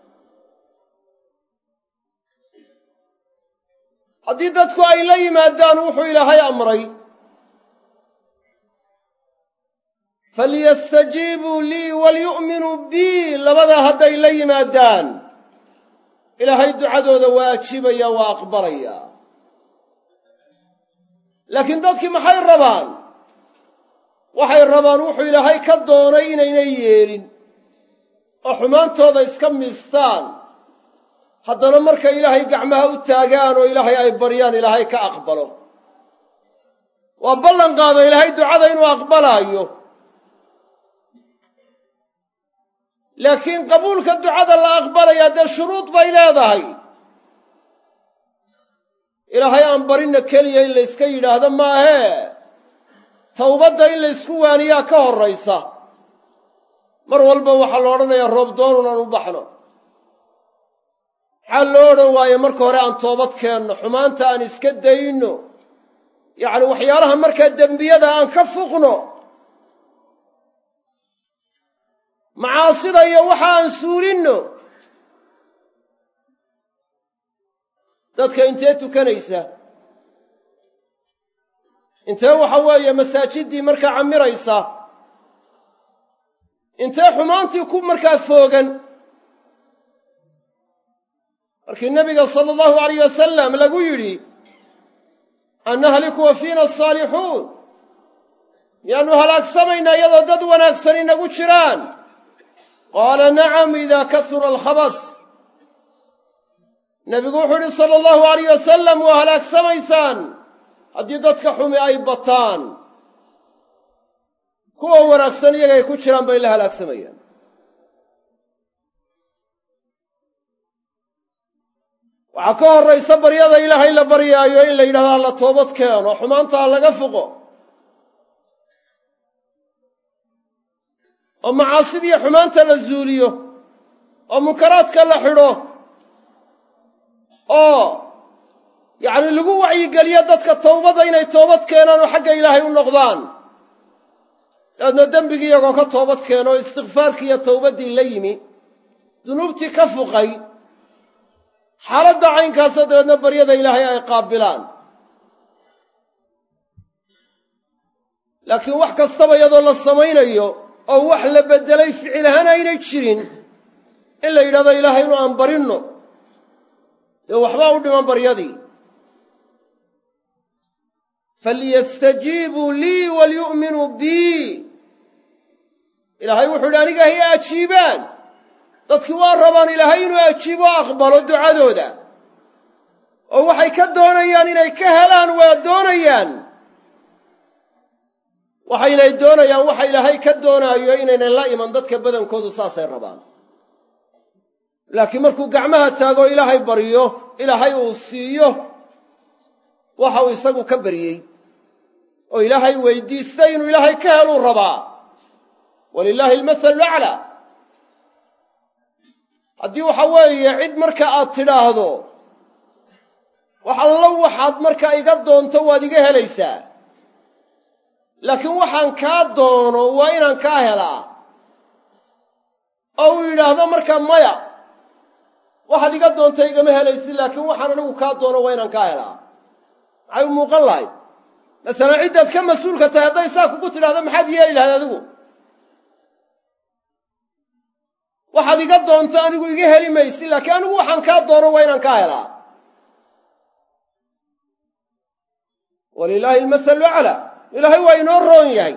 haddii dadku ay la yimaadaan wuxuu ilaahay amray falyastajiibuu lii waliyu'minuu bii, labadaa hadday la yimaadaan ilaahay ducadooda waa ajiibaya waa aqbalaya. laakiin dadkii maxay rabaan? waxay rabaan wuxuu ilaahay ka doonay inaynay yeelin oo xumaantooda iska miistaan, haddana markay ilaahay gacmaha u taagaan oo ilaahay ay baryaan ilaahay ka aqbalo. waa ballan qaada ilaahay ducada inuu aqbalaayo, laakiin qabuulka ducada la aqbalayaa dee shuruud bay leedahay. ilaahay aan barinna keliya in la yska yidhaahdo maahee towbadda in la ysku waaniyaa ka horraysa. mar walba waxaa la odhanayaa roob doonun aan u baxno. maxaa loo odhan waaye marka hore aan toobad keenno, xumaanta aan iska dayno, yacni waxyaalaha markaa dembiyada aan ka fuqno, macaasida iyo waxa aan suulinno. dadka intee tukanaysa, intee waxa weeye masaajiddii markaa camiraysa, intee xumaantii ku markaa foogan. markii nebiga sala allahu alayh wasalam lagu yidhi annahliku wa fiina asaalixuun, miyaannu halaagsamaynaa iyadoo dad wanaagsan inagu jiraan? qaala nacam idaa kasura alkhabas. nebigu wuxuu yidhi sala allahu alayh wasalam, waa halaagsamaysaan haddii dadka xumi ay bataan. kuwa wanaagsan iyagay ku jiraan bay la halaagsamayaan. waxaa ka horraysa baryada ilaahay la baryaayo in la yidhahdo alla toobad keeno, xumaantaa laga foqo, oo macaasidiiyo xumaanta la zuuliyo, oo munkaraadka la xidho, oo yacni lagu wacyigeliyo dadka towbada inay toobad keenaan oo xagga ilaahay u noqdaan. dabeedna dembigii iyagoo ka toobad keeno oo istikfaarkii iyo towbaddii la yimi, dunuubtii ka fuqay, xaaladda caynkaasa dabeedna baryada ilaahay ay qaabilaan. laakiin wax kastaba iyadoo la samaynayo oo wax la beddelay ficil ahaan aynay jirin, in la yidhahdo ilaahay inu aan barinno, dee waxbaa u dhiman baryadii. falyastajiibuu lii walyu'minuu bii. ilaahay wuxuu yidhi aniga hay ajiibaan. dadkii waa rabaan ilaahay inuu ajiibo o aqbalo ducadooda, oo waxay ka doonayaan inay ka helaan waa doonayaan. waxaynay doonayaan waxa ilaahay ka doonaayo inaynan la iman. dadka badankoodu saasay rabaan. laakiin markuu gacmaha taago ilaahay baryo, ilaahay uu siiyo waxa uu isagu ka baryey, oo ilaahay weydiistay inuu ilaahay ka heluu rabaa. walilaahi almasalu aclaa. haddii waxa weeye cid marka aad tidhaahdo wax allo waxaad marka iga doonto waad iga helaysaa, laakiin waxaan kaa doono waa inaan kaa helaa, oo uu yidhaahdo markaa maya, waxaad iga doonta igama helaysid, laakiin waxaan anigu kaa doono waa inaan kaa helaa, maxay u muuqan lahayd? masalan ciddaad ka mas-uulka tahay hadday saa kugu tidhahdo maxaad yeeli lahayd adigu? waxaad iga doonto anigu iga heli maysid, laakiin anigu waxaan kaa doono waa inaan kaa helaa. walilaahi almasalu aclaa. ilaahay waa inoo roon yahay.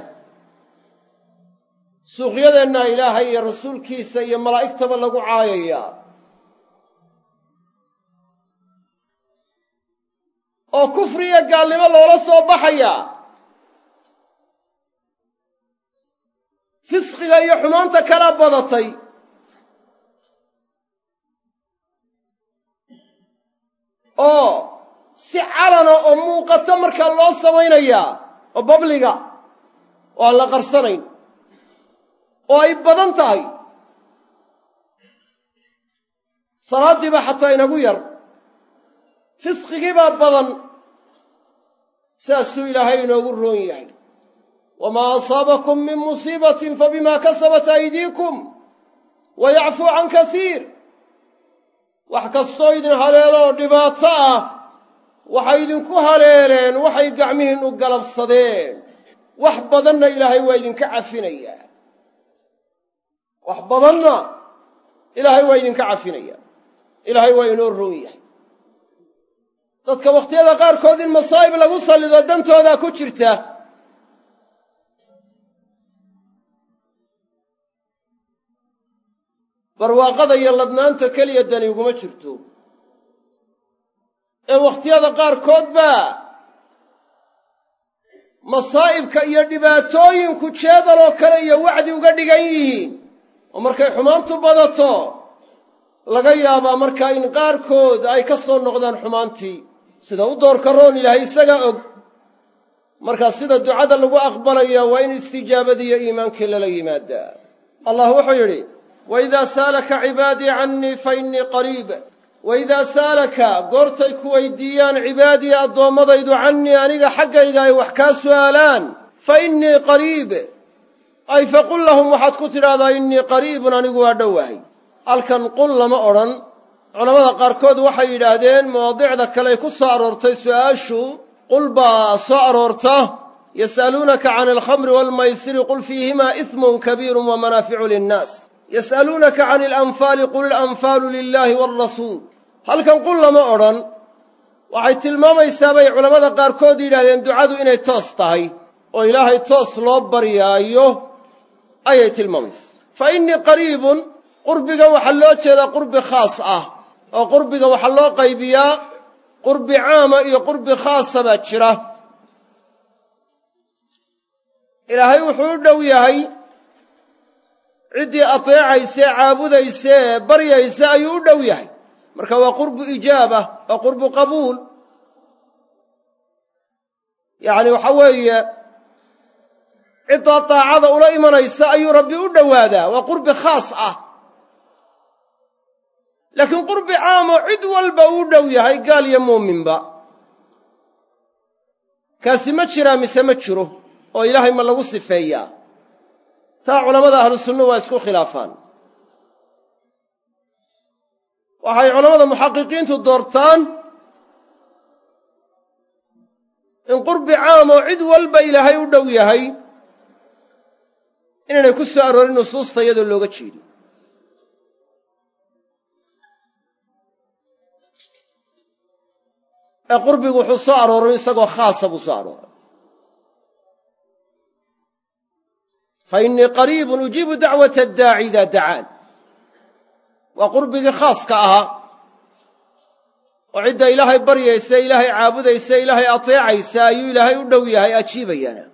suuqyadeenna ilaahay iyo rasuulkiisa iyo malaa'igtaba lagu caayayaa, oo kufri iyo gaalnimo loola soo baxayaa. fisqiga iyo xumaanta kala badatay, oo si calana oo muuqato markaa loo samaynayaa, oo babliga oo aan la qarsanayn, oo ay badan tahay. salaaddiiba xataa inagu yar, fisqigiibaa badan. saasuu ilaahay inoogu roon yahay. wamaa asaabakum min musiibatin fabimaa kasabat aydiikum wa yacfuu can kasiir. wax kastoo idin haleelo oo dhibaato ah waxay idinku haleeleen waxay gacmihiinnu galabsadeen. wax badanna ilaahay waa idinka cafinayaa. wax badanna ilaahay waa idinka cafinayaa. ilaahay waa inoo roon yahay. dadka wakhtiyada qaarkood in masaa'ib lagu sallido dantoodaa ku jirta. barwaaqada iyo ladnaanta keliya dani uguma jirto, ee wakhtiyada qaarkood baa masaa'ibka iyo dhibaatooyinku jeedaloo kale iyo wacdi uga dhigan yihiin, oo markay xumaantu badato laga yaabaa markaa in qaarkood ay ka soo noqdaan xumaantii sida u doorka roon ilaahay isaga og markaa sida ducada lagu aqbalaya waa in istijaabadiiyo iimaankii lala yimaadaa allah wuxuu yidhi waidaa saalaka cibaadii cannii fa innii qariib waidaa saalaka goortay ku weydiiyaan cibaadii addoommadaydu cannii aniga xaggayga ay wax kaa su'aalaan fa innii qariib ay faqul lahum waxaad ku tidhaahdaa innii qariibun anigu waa dhowahay halkan qul lama odhan culammada qaarkood waxay yidhaahdeen mawaadicda kaley ku soo aroortay su'aashu qul baa soo aroorta yas'aluunaka cani alkhamri waalmaysiri qul fiihimaa ismun kabiirun wa manaaficu linnaas yas'aluunaka cani alanfaali qul ilanfaalu lilaahi waalrasuul halkan qul lama odhan waxay tilmaamaysaa bay culammada qaarkood yidhahdeen ducadu inay toos tahay oo ilaahay toos loo baryaayo ayay tilmaamaysa fa innii qariibun qurbigan waxaa loo jeedaa qurbi khaas ah oo qurbiga waxaa loo qaybiyaa qurbi caama iyo qurbi khaasa baa jira ilaahay wuxuu u dhow yahay ciddii ateecayse caabudayse baryayse ayuu u dhow yahay marka waa qurbu ijaaba waa qurbu qabuul yacni waxa weeye ciddaa daacada ula imanaysa ayuu rabbi u dhowaadaa waa qurbi khaas ah laakiin qurbi caamo cid walba uu dhow yahay gaal iyo muuminba kaasi ma jiraa mise ma jiro oo ilaahay ma lagu sifeeyaa taa culammada ahlu sunnuhu waa isku khilaafaan waxay culammada muxaqiqiintu doortaan in qurbi caamo cid walba ilaahay u dhow yahay inaynay ku soo aroorin nusuusta iyadoo looga jeedo ee qurbigu wuxuu soo arooray isagoo khaasa buu soo arooray fa innii qariibun ujiibu dacwata addaaci idaa dacaan waa qurbigii khaaska ahaa oo cidda ilaahay baryaysa ilaahay caabudaysa ilaahay ateecaysa ayuu ilaahay u dhow yahay ajiibayaana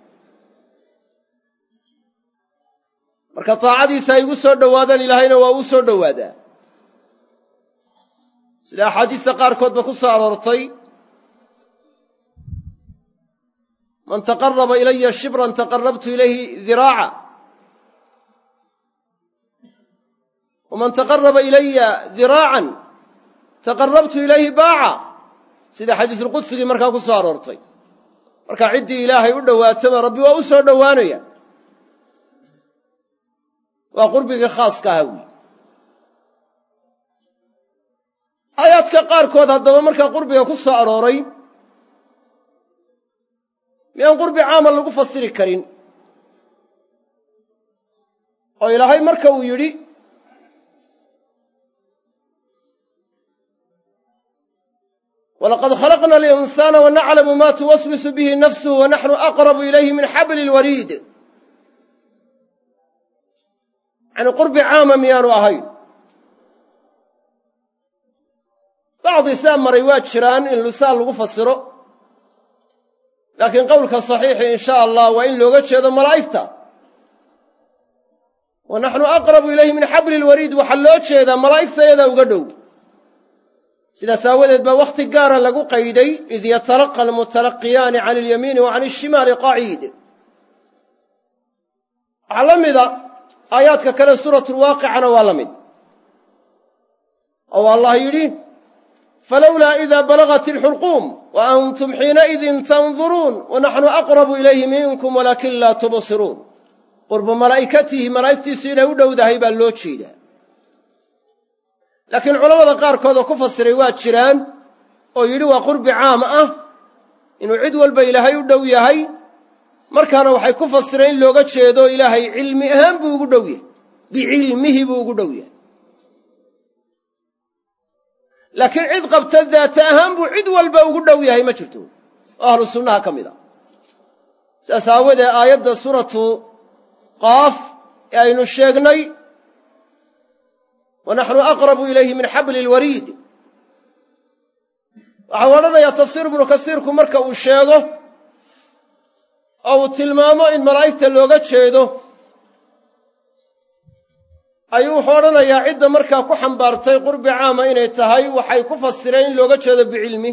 marka taacadiisa ay igu soo dhowaadaan ilaahayna waa uu soo dhowaadaa sida axaadiista qaarkoodba ku soo aroortay man taqaraba ilaya shibran taqarabtu ilayhi diraaca waman taqaraba ilaya diraacan taqarabtu ilayhi baaca sida xadiisulqudsigii markaa ku soo aroortay marka ciddii ilaahay u dhowaataba rabbi waa u soo dhowaanaya waa qurbigii khaaska aha wiy aayaadka qaarkood haddaba markaa qurbiga ku soo arooray miyaan qurbi caama lagu fasiri karin oo ilaahay marka uu yidhi walaqad khalaqna alinsaana wanaclamu ma tuwaswisu bihi nafsuhu wanaxnu aqrabu ilayhi min xabli lwariid yacni qurbi caama miyaanu ahayn bacdi saa maray waa jiraan in lusaan lagu fasiro laakiin qowlka saxiixi in sha allah waa in looga jeedo malaa'igta wa naxnu aqrabu ilayhi min xabli lwariid waxaa loo jeedaa malaa'igta yadaa uga dhow sidaas aawadeed baa wakhti gaara lagu qayday id yatalaqa almutalaqiyaani can alyamiini wa can alshimaali qaciid waxaa la mida aayaadka kale suuratulwaaqicana waa la mid oo allah yidhi falowlaa idaa balagat ilxulquum wa antum xiinaidin tanduruun wanaxnu aqrabu ilayhi minkum walaakin laa tubsiruun qurbu malaa'ikatihi malaa'igtiisu inay u dhowdahay baa loo jeedaa laakiin culammada qaarkood oo ku fasiray waa jiraan oo yidhi waa qurbi caam ah inuu cid walba ilaahay u dhow yahay markaana waxay ku fasireen in looga jeedo ilaahay cilmi ahaan buu ugu dhow yahay bicilmihi buu ugu dhow yahay laakiin cid qabta daata ahaan buu cid walba ugu dhow yahay ma jirto oo ahlu sunnaha ka mid a saas aawadee aayadda suuratu qaaf ee aynu sheegnay wanaxnu aqrabu ilayhi min xabli lwariid waxau odhanayaa tafsiir ibnu kasiirku marka uu sheego oo uu tilmaamo in malaa'igta looga jeedo ayuu wuxuu odhanayaa cidda markaa ku xambaartay qurbi caama inay tahay waxay ku fasireen in looga jeedo bicilmi,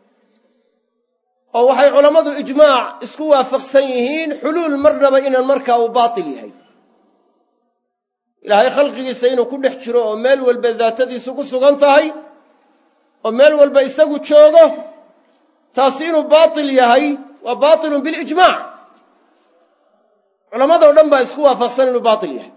oo waxay culammadu ijmaac isku waafaqsan yihiin xuluul marnaba inaan markaa uu baatil yahay. ilaahay khalqigiisa inuu ku dhex jiro oo meel walba daatadiisu ku sugan tahay oo meel walba isagu joogo, taasi inuu baatil yahay waa baatilun bilijmaac. culammadoo dhan baa isku waafaqsan inuu baatil yahay.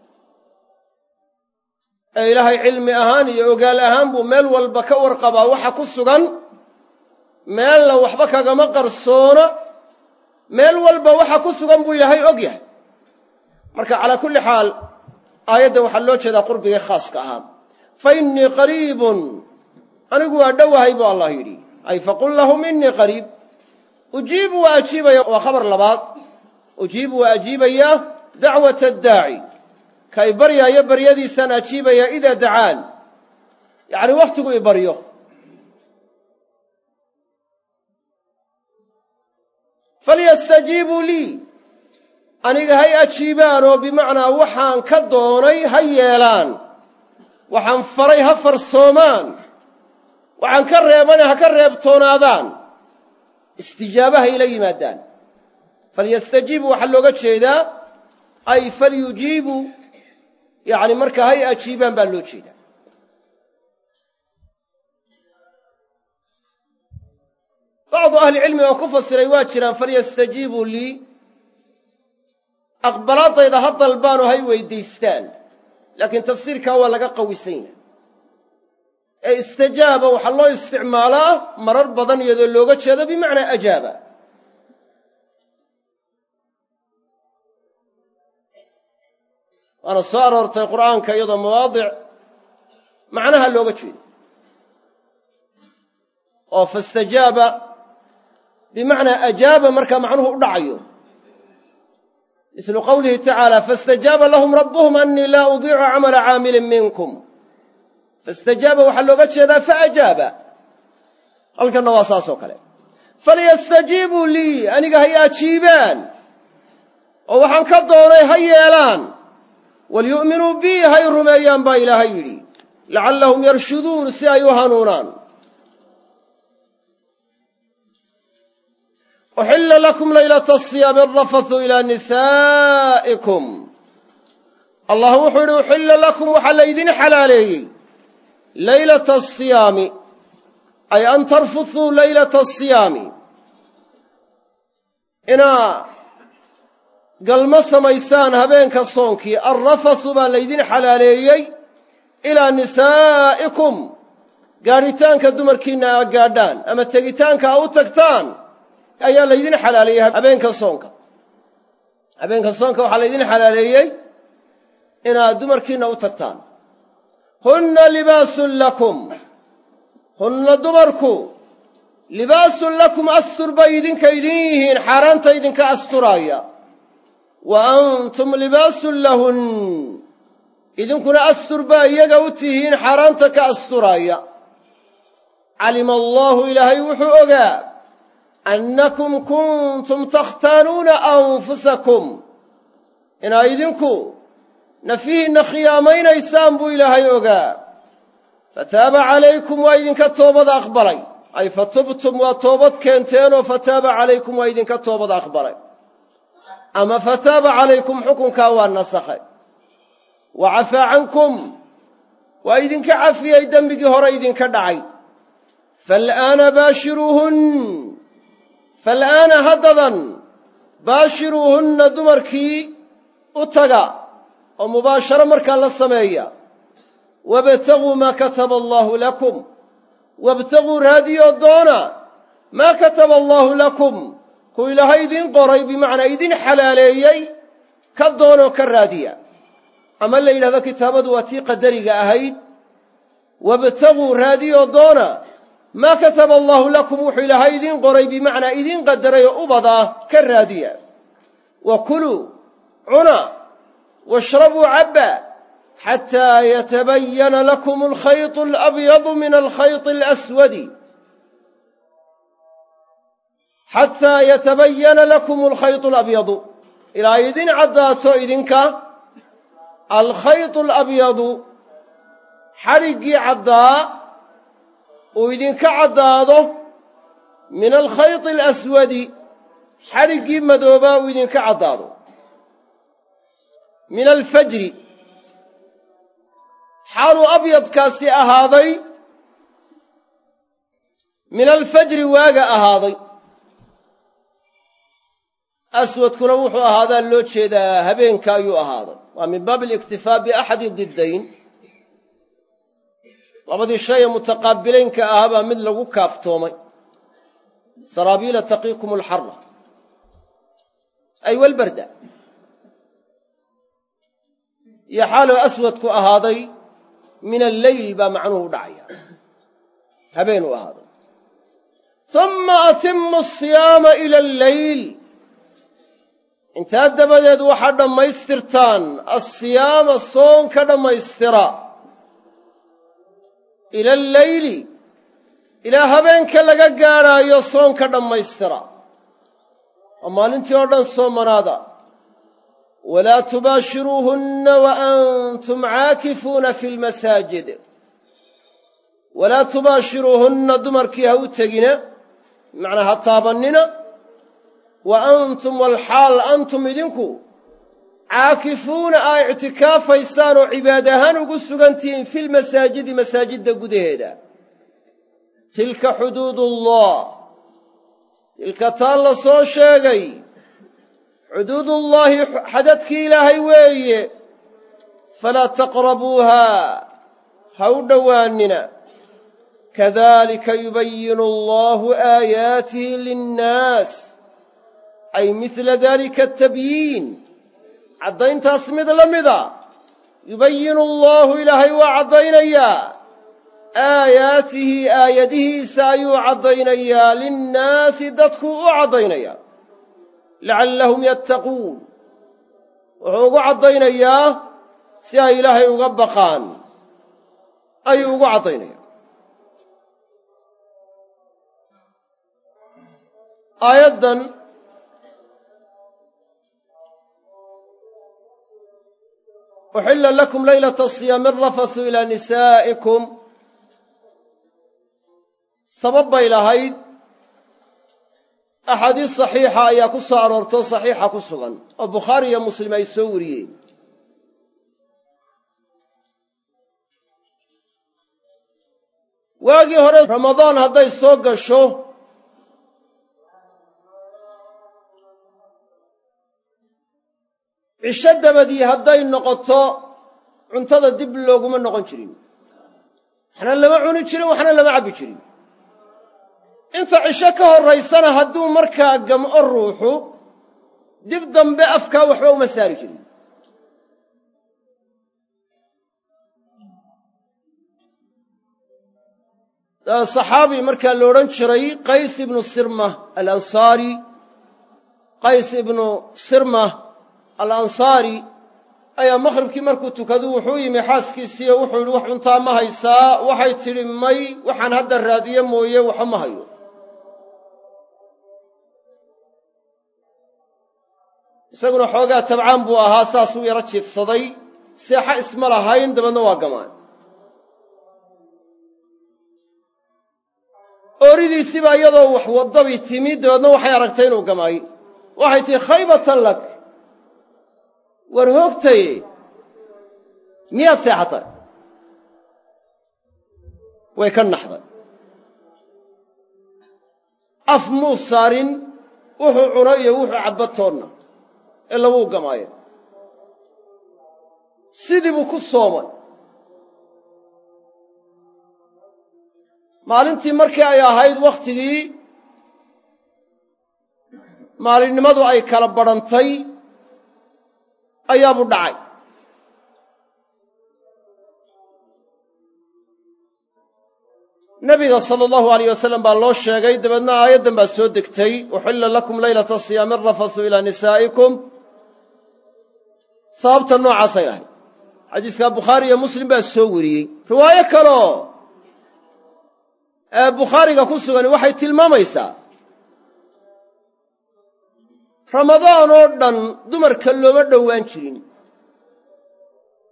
ee ilaahay cilmi ahaan iyo ogaal ahaan buu meel walba ka warqabaa waxa ku sugan, meelna waxba kagama qarsoona, meel walba waxa ku sugan buu ilaahay og yahay. marka calaa kulli xaal aayaddan waxaa loo jeedaa qurbigii khaaska ahaa. fa innii qariibun, anigu waa dhowahay buu allah yidhi, ay faqul lahum innii qariib. ujiibu waa ajiibaya, waa khabar labaad. ujiibu waa ajiibayaa dacwata addaaci, kay baryaayo baryadiisaan ajiibaya idaa dacaan, yacni wakhtigu i baryo. falyastajiibuu lii, aniga hay ajiibaan oo bimacnaa waxaan ka doonay ha yeelaan, waxaan faray ha farsoomaan, waxaan ka reebana ha ka reebtoonaadaan, istijaabahay ila yimaadaan. falyastajiibuu waxaa looga jeedaa ay falyujiibuu, yacni markaa hay ajiibaan baa loo jeedaa. bacdu ahlicilmi oo ku fasiray waa jiraan falyastajiibuu lii, aqbalaadayda ha dalbaan oo hay weydiistaan, laakiin tafsiirkaa waa laga qawisan yahay. ee istijaaba waxaa loo isticmaalaa marar badan iyadoo looga jeedo bimacnaa ajaaba. waana soo aroortay qur'aanka iyadoo mawaadic macnaha looga jeedo, oo fastajaaba bimacnaa ajaaba markaa macnuhu u dhacayo. mislu qowlihi tacaala fastajaaba lahum rabbuhum annii laa udiicu camala caamilin minkum. fastajaaba waxaa looga jeedaa faajaaba, halkanna waa saasoo kale. falyastajiibuu lii, aniga hay ajiibaan oo waxaan ka doonay ha yeelaan, walyu'minuu bii, hay rumeeyaan baa ilaahay yidhi, lacallahum yarshuduun, si ay u hanuunaan. uxilla lakum laylata asiyaami arafathu ilaa nisaa'ikum. allah wuxuu yidhi uxilla lakum, waxaa laydin xalaaleeyey laylata asiyaami, ay an tarfuthuu laylata asiyaami, inaa galmo samaysaan habeenka soonkii. alrafathu baa laydin xalaaleeyey ilaa nisaa'ikum, gaadhitaanka dumarkiinna aa gaadhaan ama tegitaanka aa u tagtaan ayaa laydin xalaaleeyey habeenka soonka. habeenka soonka waxaa laydin xalaaleeyey inaad dumarkiinna u tagtaan. hunna libaasun lakum, hunna dumarku libaasun lakum, astur bay idinka idin yihiin, xaaraanta idinka asturaaya. wa antum libaasun lahun, idinkuna astur baa iyaga u tihiin, xaaraanta ka asturaaya. calima allaahu, ilaahay wuxuu ogaa, annakum kuntum takhtaanuuna anfusakum, inaa idinku nafihiinna khiyaamaynaysaan buu ilaahay ogaa. fataaba calaykum, waa idinka toobad aqbalay, ay fatubtum waa toobad keenteenoo fataaba calaykum waa idinka toobad aqbalay. ama fataaba calaykum xukunkaa waa nasakhay. wa cafaa cankum, waa idinka cafiyey dembigii hore idinka dhacay. fal'aana baashiruuhun, fal'aana haddadan baashiruuhunna, dumarkii u taga oo mubaasharo markaa la sameeya. wabtaguu maa kataba allaahu lakum, wabtaguu raadiyoo doona maa kataba allaahu lakum, ku ilaahay idiin qoray bimacnaa idin xalaaleeyey, ka doonoo ka raadiya. ama la yidhahdo kitaabadu waa tii qadariga ahayd. wabtaguu raadiyoo doona maa kataba allaahu lakum, wuxuu ilaahay idiin qoray bimacnaa idiin qadaray oo ubadaa ka raadiya. wa kuluu cuna, washrabuu cabba, xataa yatabayana lakum alkhaytu alabyadu min alkhayti alaswadi, xataa yatabayana lakum alkhaytu alabyadu, ilaa idin caddaato idinka alkhaytu alabyadu xadhiggii caddaa uu idinka caddaado min alkhayti alaswadi xadhiggii madoobaa uu idinka caddaado min alfajri xaaluu abyadkaasi ahaaday min alfajri waaga ahaaday aswadkuna wuxuu ahaadaa loo jeedaa habeenka ayuu ahaaday waa min baabi aliktifaa biaxadi diddayn labadii shay ee mutaqaabilaynka ahaa baa mid lagu kaaftoomay saraabiila taqiikum alxarra ay walbarda iyo xaaluu aswadku ahaaday min alleyl baa macnuhu u dhacaya habeenuu ahaaday uma atimu asiyaama ila alleyl intaa dabadeed waxaad dhammaystirtaan asiyaama soonka dhammaystira ila alleyli ilaa habeenka laga gaadhaayo soonka dhammaystira oo maalintii oo dhan soomanaada walaa tubaashiruuhunna wa antum caakifuuna fi lmasaajid walaa tubaashiruuhunna dumarkii ha u tegina bimacnaa ha taabannina wa antum walxaal antum idinku caakifuuna aa ictikaafaysaan oo cibaad ahaan ugu sugantihiin filmasaajidi masaajidda gudaheeda tilka xuduudullah tilka taa la soo sheegay xuduudullaahi xadadkii ilaahay weeye falaa taqrabuuhaa ha u dhowaannina kadalika yubayinu allahu aayaatihi linnaas ay midla dalika atabyiin caddayntaas mid la mida yubayinu allaahu ilaahay waa caddaynayaa aayaatihi aayadihiisa ayuu caddaynayaa linnaasi dadkuu u caddaynayaa lacallahum yattaquun wuxuu ugu caddaynayaa si ay ilaahay uga baqaan ayuu ugu caddaynaya aayaddan uxilla lakum laylata siyaami arafasu ilaa nisaa'ikum sabab bay lahayd axaadiis saxiixa ayaa ku soo aroorto saxiixa ku sugan oo bukhaari iyo muslim ay soo wariyeen waagii hore ramadaan hadday soo gasho cisho dabadii hadday noqoto cuntada dib looguma noqon jirin waxna lama cuni jirin waxna lama cabbi jirin inta cisho ka horraysana hadduu markaa gam'o ruuxu dib dambe afkaa waxba uma saari jirin saxaabi markaa la odhan jiray qays ibnu sirma alansaari qays ibnu sirma alansaari ayaa maqhribkii markuu tukaduu wuxuu yimi xaaskiisiiyo wuxuu yidhi wax cuntaa ma haysaa waxay tidhi may waxaan hadda raadiye mooye waxa ma hayo isaguna xoogaa tabcaan buu ahaa saasuu yaro jiifsaday seexa isma lahayn dabeedna waa gamaan ooridiisiibaa iyadoo wax waddabi timi dabeedna waxay aragtay inuu gamay waxay tihi khaybatan lak war hoogtaye miyaad seexatay way ka naxday af muu saarin wuxuu cuno iyo wuxuu cabba toonna ee labuu gamaaye sidii buu ku soomay maalintii markii ay ahayd wakhtigii maalinimadu ay kala badhantay ayaabuu dhacay nebiga sala allahu alayh wasalam baa loo sheegay dabeedna aayaddan baa soo degtay uxilla lakum laylata siyaami arafasu ilaa nisaa'ikum sababta noocaasay ahayd xadiiskaa bukhaari iyo muslim baa soo wariyey riwaayo kaleo bukhaariga ku sugan waxay tilmaamaysaa ramadaan oo dhan dumarka looma dhowaan jirin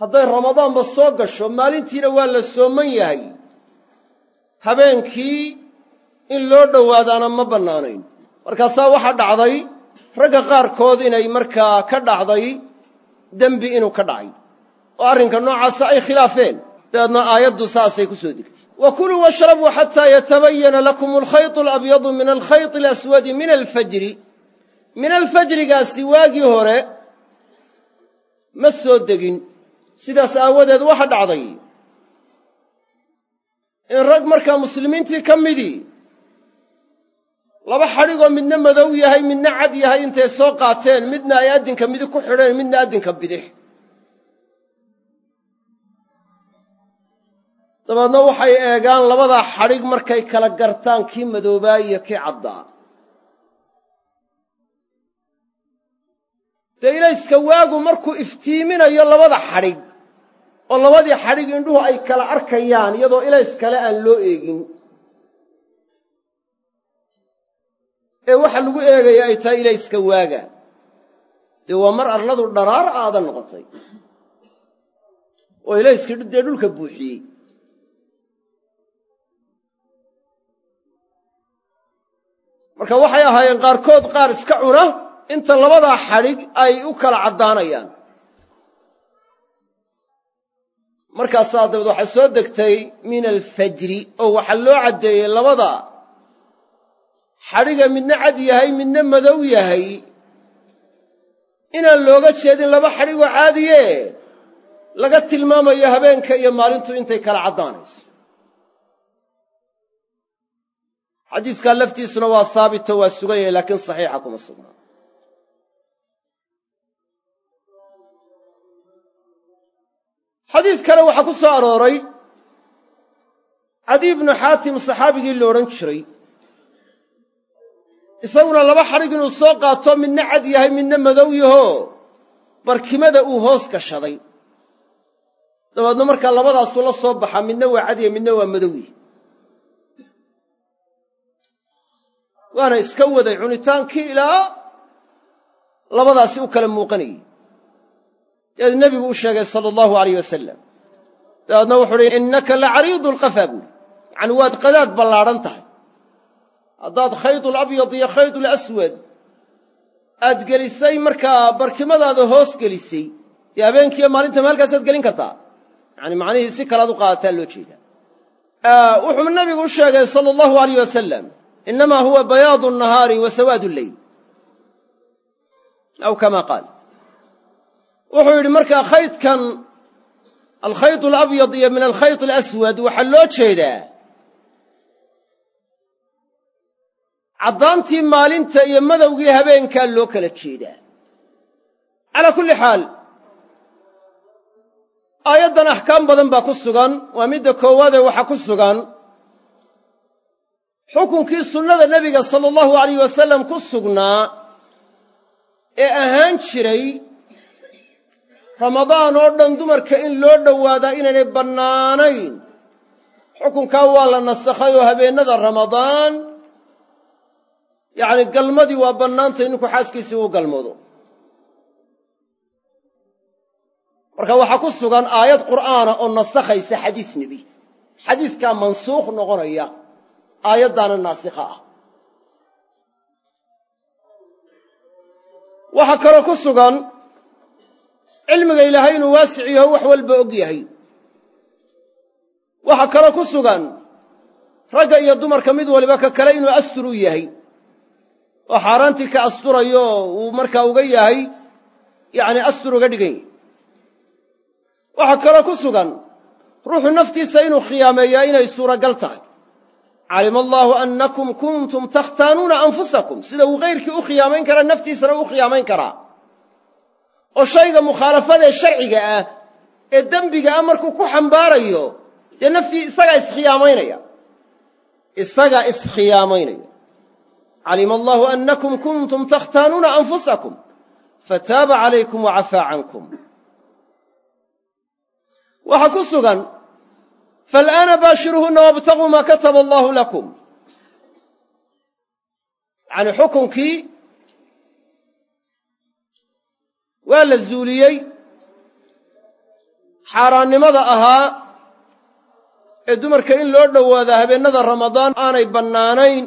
hadday ramadaanba soo gasho maalintiina waa la sooman yahay habeenkii in loo dhowaadaana ma bannaanayn markaasaa waxaa dhacday ragga qaarkood inay markaa ka dhacday dembi inuu ka dhacay oo arrinka noocaasa ay khilaafeen dabeedna aayaddu saasay ku soo degtay wa kuluu washrabuu xataa yatabayana lakum alkhaytu alabyadu min alkhayti alaswadi min alfajrigaasi waagii hore ma soo degin sidaas aawadeed waxa dhacday in rag markaa muslimiintii ka midii laba xadhigoo midna madow yahay midna cad yahay intay soo qaateen midna ay addinka midig ku xidheen midna addinka bidix dabeedna waxay eegaan labadaa xadhig markay kala gartaan kii madoobaa iyo kii caddaa dee ilayska waagu markuu iftiiminayo labada xadhig oo labadii xadhig indhuhu ay kala arkayaan iyadoo ilays kale aan loo eegin ee waxa lagu eegaya ay tahay ilayska waaga dee waa mar arladu dharaar aadan noqotay oo ilayskii dee dhulka buuxiyey marka waxay ahaayeen qaarkood qaar iska cuna inta labadaa xadhig ay u kala caddaanayaan markaasaa dabeed waxaa soo degtay min alfajri oo waxaa loo caddeeyey labada xadhiga midna cad yahay midna madow yahay inaan looga jeedin laba xadhigoo caadiye laga tilmaamayo habeenka iyo maalintu intay kala caddaanayso xadiiskaa laftiisuna waa saabito waa sugan yahay laakiin saxiixa kuma sugnaa xadiis kale waxaa ku soo arooray cadiy bnu xaatim saxaabigii la odhan jiray isaguna laba xadhig inuu soo qaato midna cad yahay midna madow yahoo barkimada uu hoos gashaday dabeedna markaa labadaasuu la soo baxaa midna waa cad yahay midna waa madow yahay waana iska waday cunitaankii ilaa labadaasi u kala muuqanayay dabeed nebigu u sheegay sala allahu alayh wasalam dabeedna wuxuu uhi innaka la cariidu lqafa buuli yacani waad qadaad ballaadhan tahay haddaad khaydulabyad iyo khaydulaswad aad gelisay markaa barkimadaada hoos gelisay dee habeenkiiyo maalinta maalkaasaad gelin kartaa yacani macnihii si kalaad u qaadataa loo jeedaa wuxuu nebigu u sheegay sala allahu alayh wasalam innamaa huwa bayaadu nnahaari wa sawaadu lleyl aw kama qaal wuxuu yidhi markaa khaydkan alkhayt alabyad iyo min alkhayt alaswad waxaa loo jeedaa caddaantii maalinta iyo madowgii habeenkaa loo kala jeedaa calaa kulli xaal aayaddan axkaam badan baa ku sugan waa midda koowaadee waxaa ku sugan xukunkii sunnada nebiga sala allahu alayh wasalam ku sugnaa ee ahaan jiray ramadaan oo dhan dumarka in loo dhowaadaa inaynay bannaanayn xukunkaa waa la nasakhay oo habeennada ramadaan yacni galmadii waa bannaantay ninku xaaskiisii uu galmoodo marka waxaa ku sugan aayad qur'aana oo nasakhaysa xadiis nebi xadiiskaa mansuukh noqonaya aayaddaana naasikha ah waxaa kaloo ku sugan cilmiga ilaahay inuu waasic yaho wax walba og yahay waxaa kaloo ku sugan ragga iyo dumarka mid waliba ka kale inuu astur u yahay oo xaaraantii ka asturayo uu markaa uga yahay yacni astur uga dhigan yahay waxaa kaloo ku sugan ruuxu naftiisa inuu khiyaameeyaa inay suuragal tahay calima allaahu annakum kuntum takhtaanuuna anfusakum sida uu kayrkii u khiyaamayn karaa naftiisana u khiyaamayn karaa oo shayga mukhaalafadee sharciga ah ee dembiga ah markuu ku xambaarayo dee naftii isagaa iskhiyaamaynaya calima allaahu annakum kuntum takhtaanuuna anfusakum fataaba calaykum wacafaa cankum waxaa ku sugan faalaana baashiruuhunna wabtaguu maa kataba allaahu lakum yacni xukunkii waa la zuuliyey xaaraannimada ahaa ee dumarka in loo dhowaada habeennada ramadaan aanay bannaanayn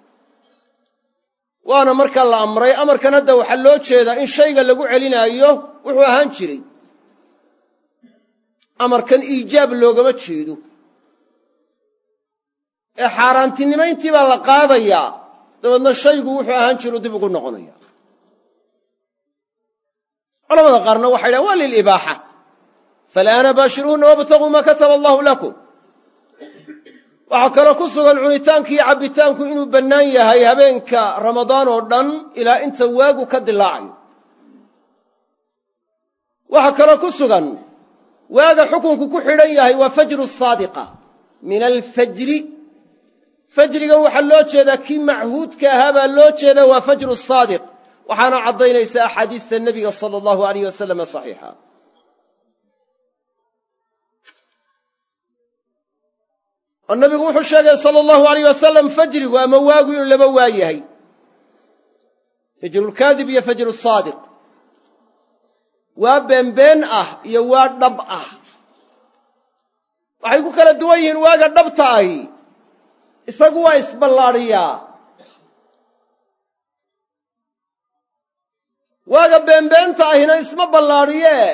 waana markaa la amray. amarkan hadda waxaa loo jeedaa in shayga lagu celinaayo wuxuu ahaan jiray. amarkan iijaab loogama jeedo ee xaaraantinimayntii baa la qaadayaa, dabeedna shaygu wuxuu ahaan jiru dib ugu noqonaya. culamada qaarna waxay dhahan waa lilibaaxa, falaana baashiruhunna wabtaguu maa kataba allahu lakum. waxaa kaloo ku sugan cunitaanka iyo cabbitaanku inuu bannaan yahay habeenka ramadaan oo dhan ilaa inta waagu ka dilaacayo. waxaa kaloo ku sugan waaga xukunku ku xidhan yahay waa fajru saadiqa min alfajri. fajriga waxaa loo jeedaa kii machuudka ahaa baa loo jeedaa waa fajru saadiq, waxaana caddaynaysa axaadiista nebiga sala allahu alayh wasalam saxiixa. oo nabigu wuxuu sheegay sala allahu alayh wasalam fajrigu ama waagu inuu laba waa yahay, fajrulkaadib iyo fajru saadiq. waa beenbeen ah iyo waa dhab ah. waxay ku kala duwan yihiin waaga dhabta ahi isagu waa isballaadhiyaa. waaga beenbeenta ahina isma ballaadhiyee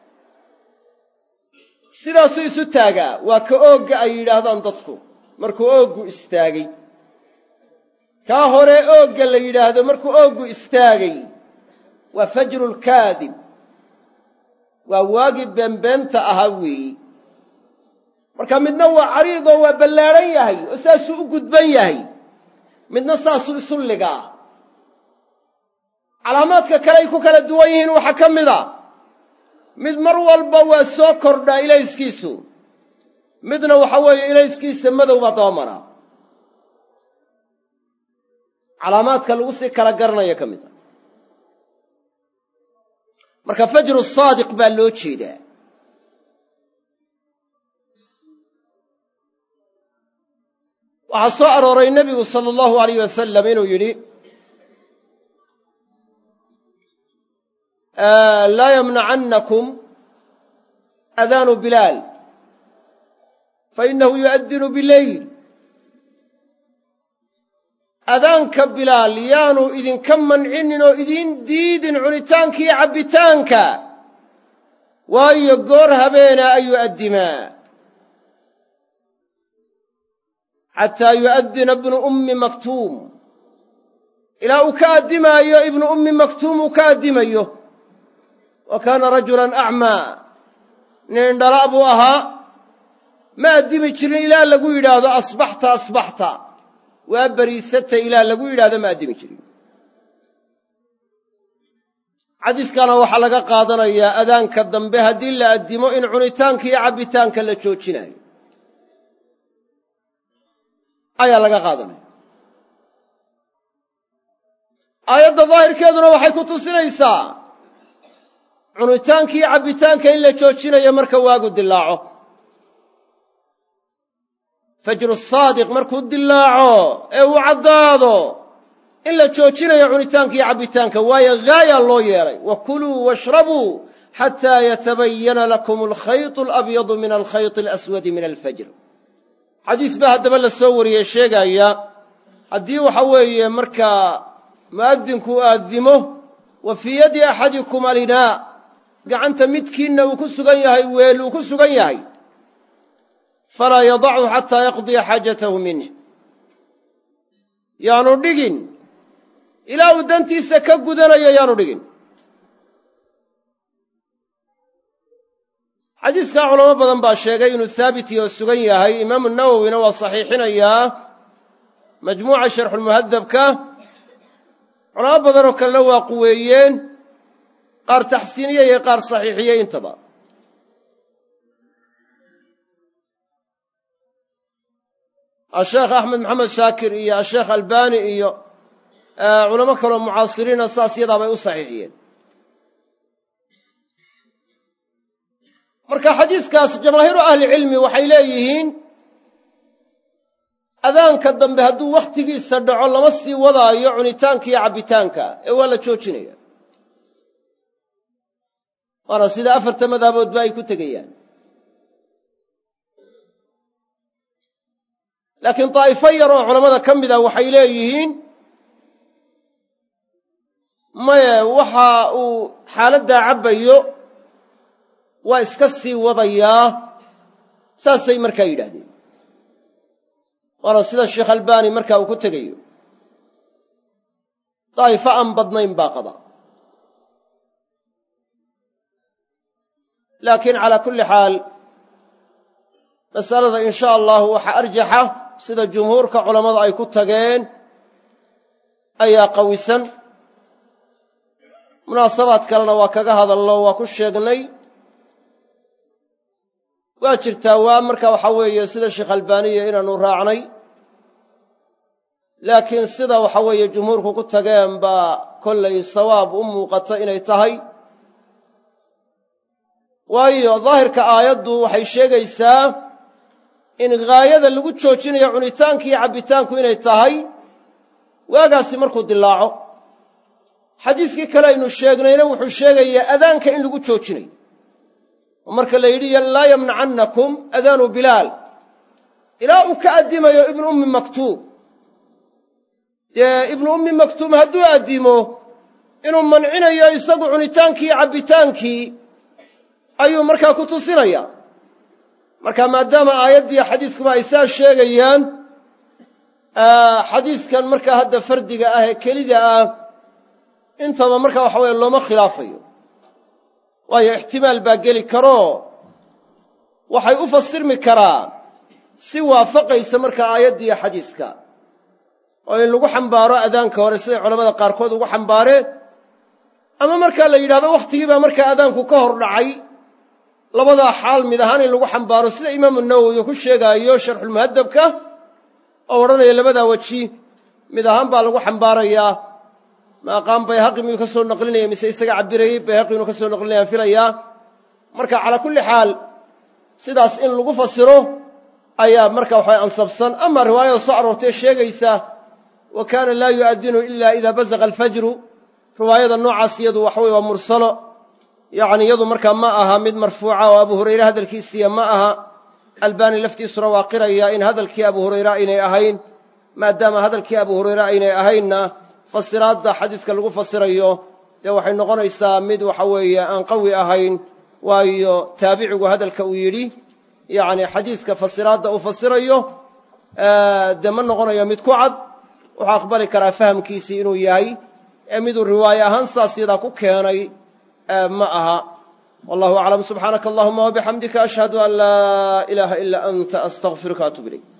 sidaasuu isu taagaa. waa ka oogga ay yidhaahdaan dadku markuu ooggu istaagay. kaa hore oogga la yidhaahdo markuu ooggu istaagay waa fajrulkaadib, waa waagii beenbeenta ahaa weeyi. marka midna waa cariidoo waa ballaadhan yahay oo saasuu u gudban yahay, midna saasuu isu ligaa. calaamaadka kale ay ku kala duwan yihiin waxaa ka mid a mid mar walba waa soo kordhaa ilayskiisu, midna waxa weeye ilayskiisa madow baa daba maraa. calaamaadka lagu sii kala garanaya ka mid a. marka fajru saadiq baa loo jeedaa. waxaa soo arooray nebigu sala allahu alayh wasalam inuu yidhi laa yamnacannakum adaanu bilaal fainahu yu'adinu bileyl. adaanka bilaal yaanu idinka mancinin oo idiin diidin cunitaanka iyo cabbitaanka, waayo goor habeena ayuu addimaa. xataa yu'addina ibnu ummi maktuum, ilaa uu ka addimaayo ibnu ummi maktuum uu ka addimayo. wa kaana rajulan acmaa, nin indhala' buu ahaa, ma addimi jirin ilaa lagu yidhaahdo asbaxta asbaxta, waa bariisatay ilaa lagu yidhaahdo ma addimi jirin. xadiiskana waxaa laga qaadanayaa adaanka dambe haddii la addimo in cunitaanka iyo cabbitaanka la joojinayo ayaa laga qaadanaya. aayadda daahirkeeduna waxay ku tusinaysaa cunitaanka iyo cabbitaanka in la joojinayo marka waagu dilaaco. fajru saadiq markuu dilaaco ee uu caddaado in la joojinayo cunitaanka iyo cabbitaanka, waayo gaayaa loo yeelay. wa kuluu washrabuu xataa yatabayana lakum alkhaytu alabyadu min alkhayti alaswadi min alfajr. xadiis baa haddaba la soo wariyey sheegaya haddii waxa weeye markaa mu'adinku addimo wa fii yadi axadikum alinaa, gacanta midkiinna uu ku sugan yahay weel uu ku sugan yahay, falaa yadachu xataa yaqdiya xaajatahu minh, yaanu dhigin ilaa uu dantiisa ka gudanayo yaanu dhigin. xadiiskaa culamo badan baa sheegay inuu saabit iyo sugan yahay. imaamu nawowina waa saxiixinayaa majmuuca sharxulmuhadabka. culamo badanoo kalena waa quweeyeen, qaar taxsiiniye iyo qaar saxiixiye intaba. asheekh axmed maxamed shaakir iyo asheekh albani iyo culamo kaloo mucaasiriina saas yadaabay u saxiixiyeen. marka xadiiskaas jamaahiiru ahlicilmi waxay leeyihiin adaanka dambe hadduu wakhtigiisa dhaco lama sii wadaayo cunitaanka iyo cabbitaanka ee waa la joojinaya. waana sida afarta madhaboodba ay ku tegayaan. laakiin daa'ifo yar oo culammada ka mid ah waxay leeyihiin maye waxa uu xaaladdaa cabbayo waa iska sii wadayaa saasay markaa yidhaahdeen waana sida sheekh albaani markaa uu ku tegayo daa'ifo aan badnayn baa qaba laakiin calaa kulli xaal masalada in sha allahu waxa arjaxa sida jumhuurka culammada ay ku tageen ayaa qawisan munaasabaad kalena waa kaga hadalno waa ku sheegnay waa jirtaa waa marka waxa weeye sida sheekh albaaniya inaanu raacnay laakiin sida waxa weeye jumhuurku ku tageen baa kollay sawaab u muuqata inay tahay waayo daahirka aayaddu waxay sheegaysaa in ghaayada lagu joojinayo cunitaanka iyo cabbitaanku inay tahay waagaasi markuu dilaaco xadiiskii kale aynu sheegnayna wuxuu sheegayaa adaanka in lagu joojinayo oo marka la yidhi laa yamnacannakum adaanu bilaal ilaa uu ka addimayo ibnu ummi maktuum dee ibnu ummi maktuum hadduu addimo inuu mancinayo isagu cunitaankii iyo cabbitaankii ayuu markaa ku tusinaya marka maadaama aayaddii xadiiskuba ay saa sheegayaan xadiiskan markaa hadda fardiga ah ee kelida ah intaba marka waxa weeye looma khilaafayo waayo ixtimaal baa geli karoo waxay u fasirmi karaa si waafaqaysa marka aayaddiiyo xadiiska oo in lagu xambaaro adaanka hore siday culammada qaarkood ugu xambaareen ama markaa la yidhahdo wakhtigii baa markaa adaanku ka hor dhacay labadaa xaal mid ahaan in lagu xambaaro sida imaamu nawowi ku sheegaayo sharxulmuhadabka oo odhanaya labadaa weji mid ahaan baa lagu xambaarayaa maaqaan bayhaqi miyuu ka soo naqlinaya mise isaga cabirayey bayhaqi inuu ka soo naqlinayaan filayaa marka calaa kulli xaal sidaas in lagu fasiro ayaa marka waxay ansabsan ama riwaayada soo aroortay sheegaysa wa kaana laa yu'adinu ila idaa bazaqa alfajru riwaayada noocaas iyadu waxa weye waa mursalo yacni iyadu markaa ma aha mid marfuuca oo abu hurayre hadalkiisiiya ma aha albaani laftiisuna waa qiraya in hadalkii abu hurayre aynay ahayn maadaama hadalkii abu hurayre aynay ahaynna fasiraadda xadiiska lagu fasirayo dee waxay noqonaysaa mid waxa weeye aan qawi ahayn waayo taabicigu hadalka uu yidhi yacni xadiiska fasiraadda uu fasirayo dee ma noqonayo mid ku cad wuxuu aqbali karaa fahamkiisii inuu yahay ee miduu riwaaye ahaan saas yadaa ku keenay ma aha wallahu aclam subxaanaka allahuma wabixamdika ashhadu an laa ilaaha ilaa anta astaqfiruka atuub ilayk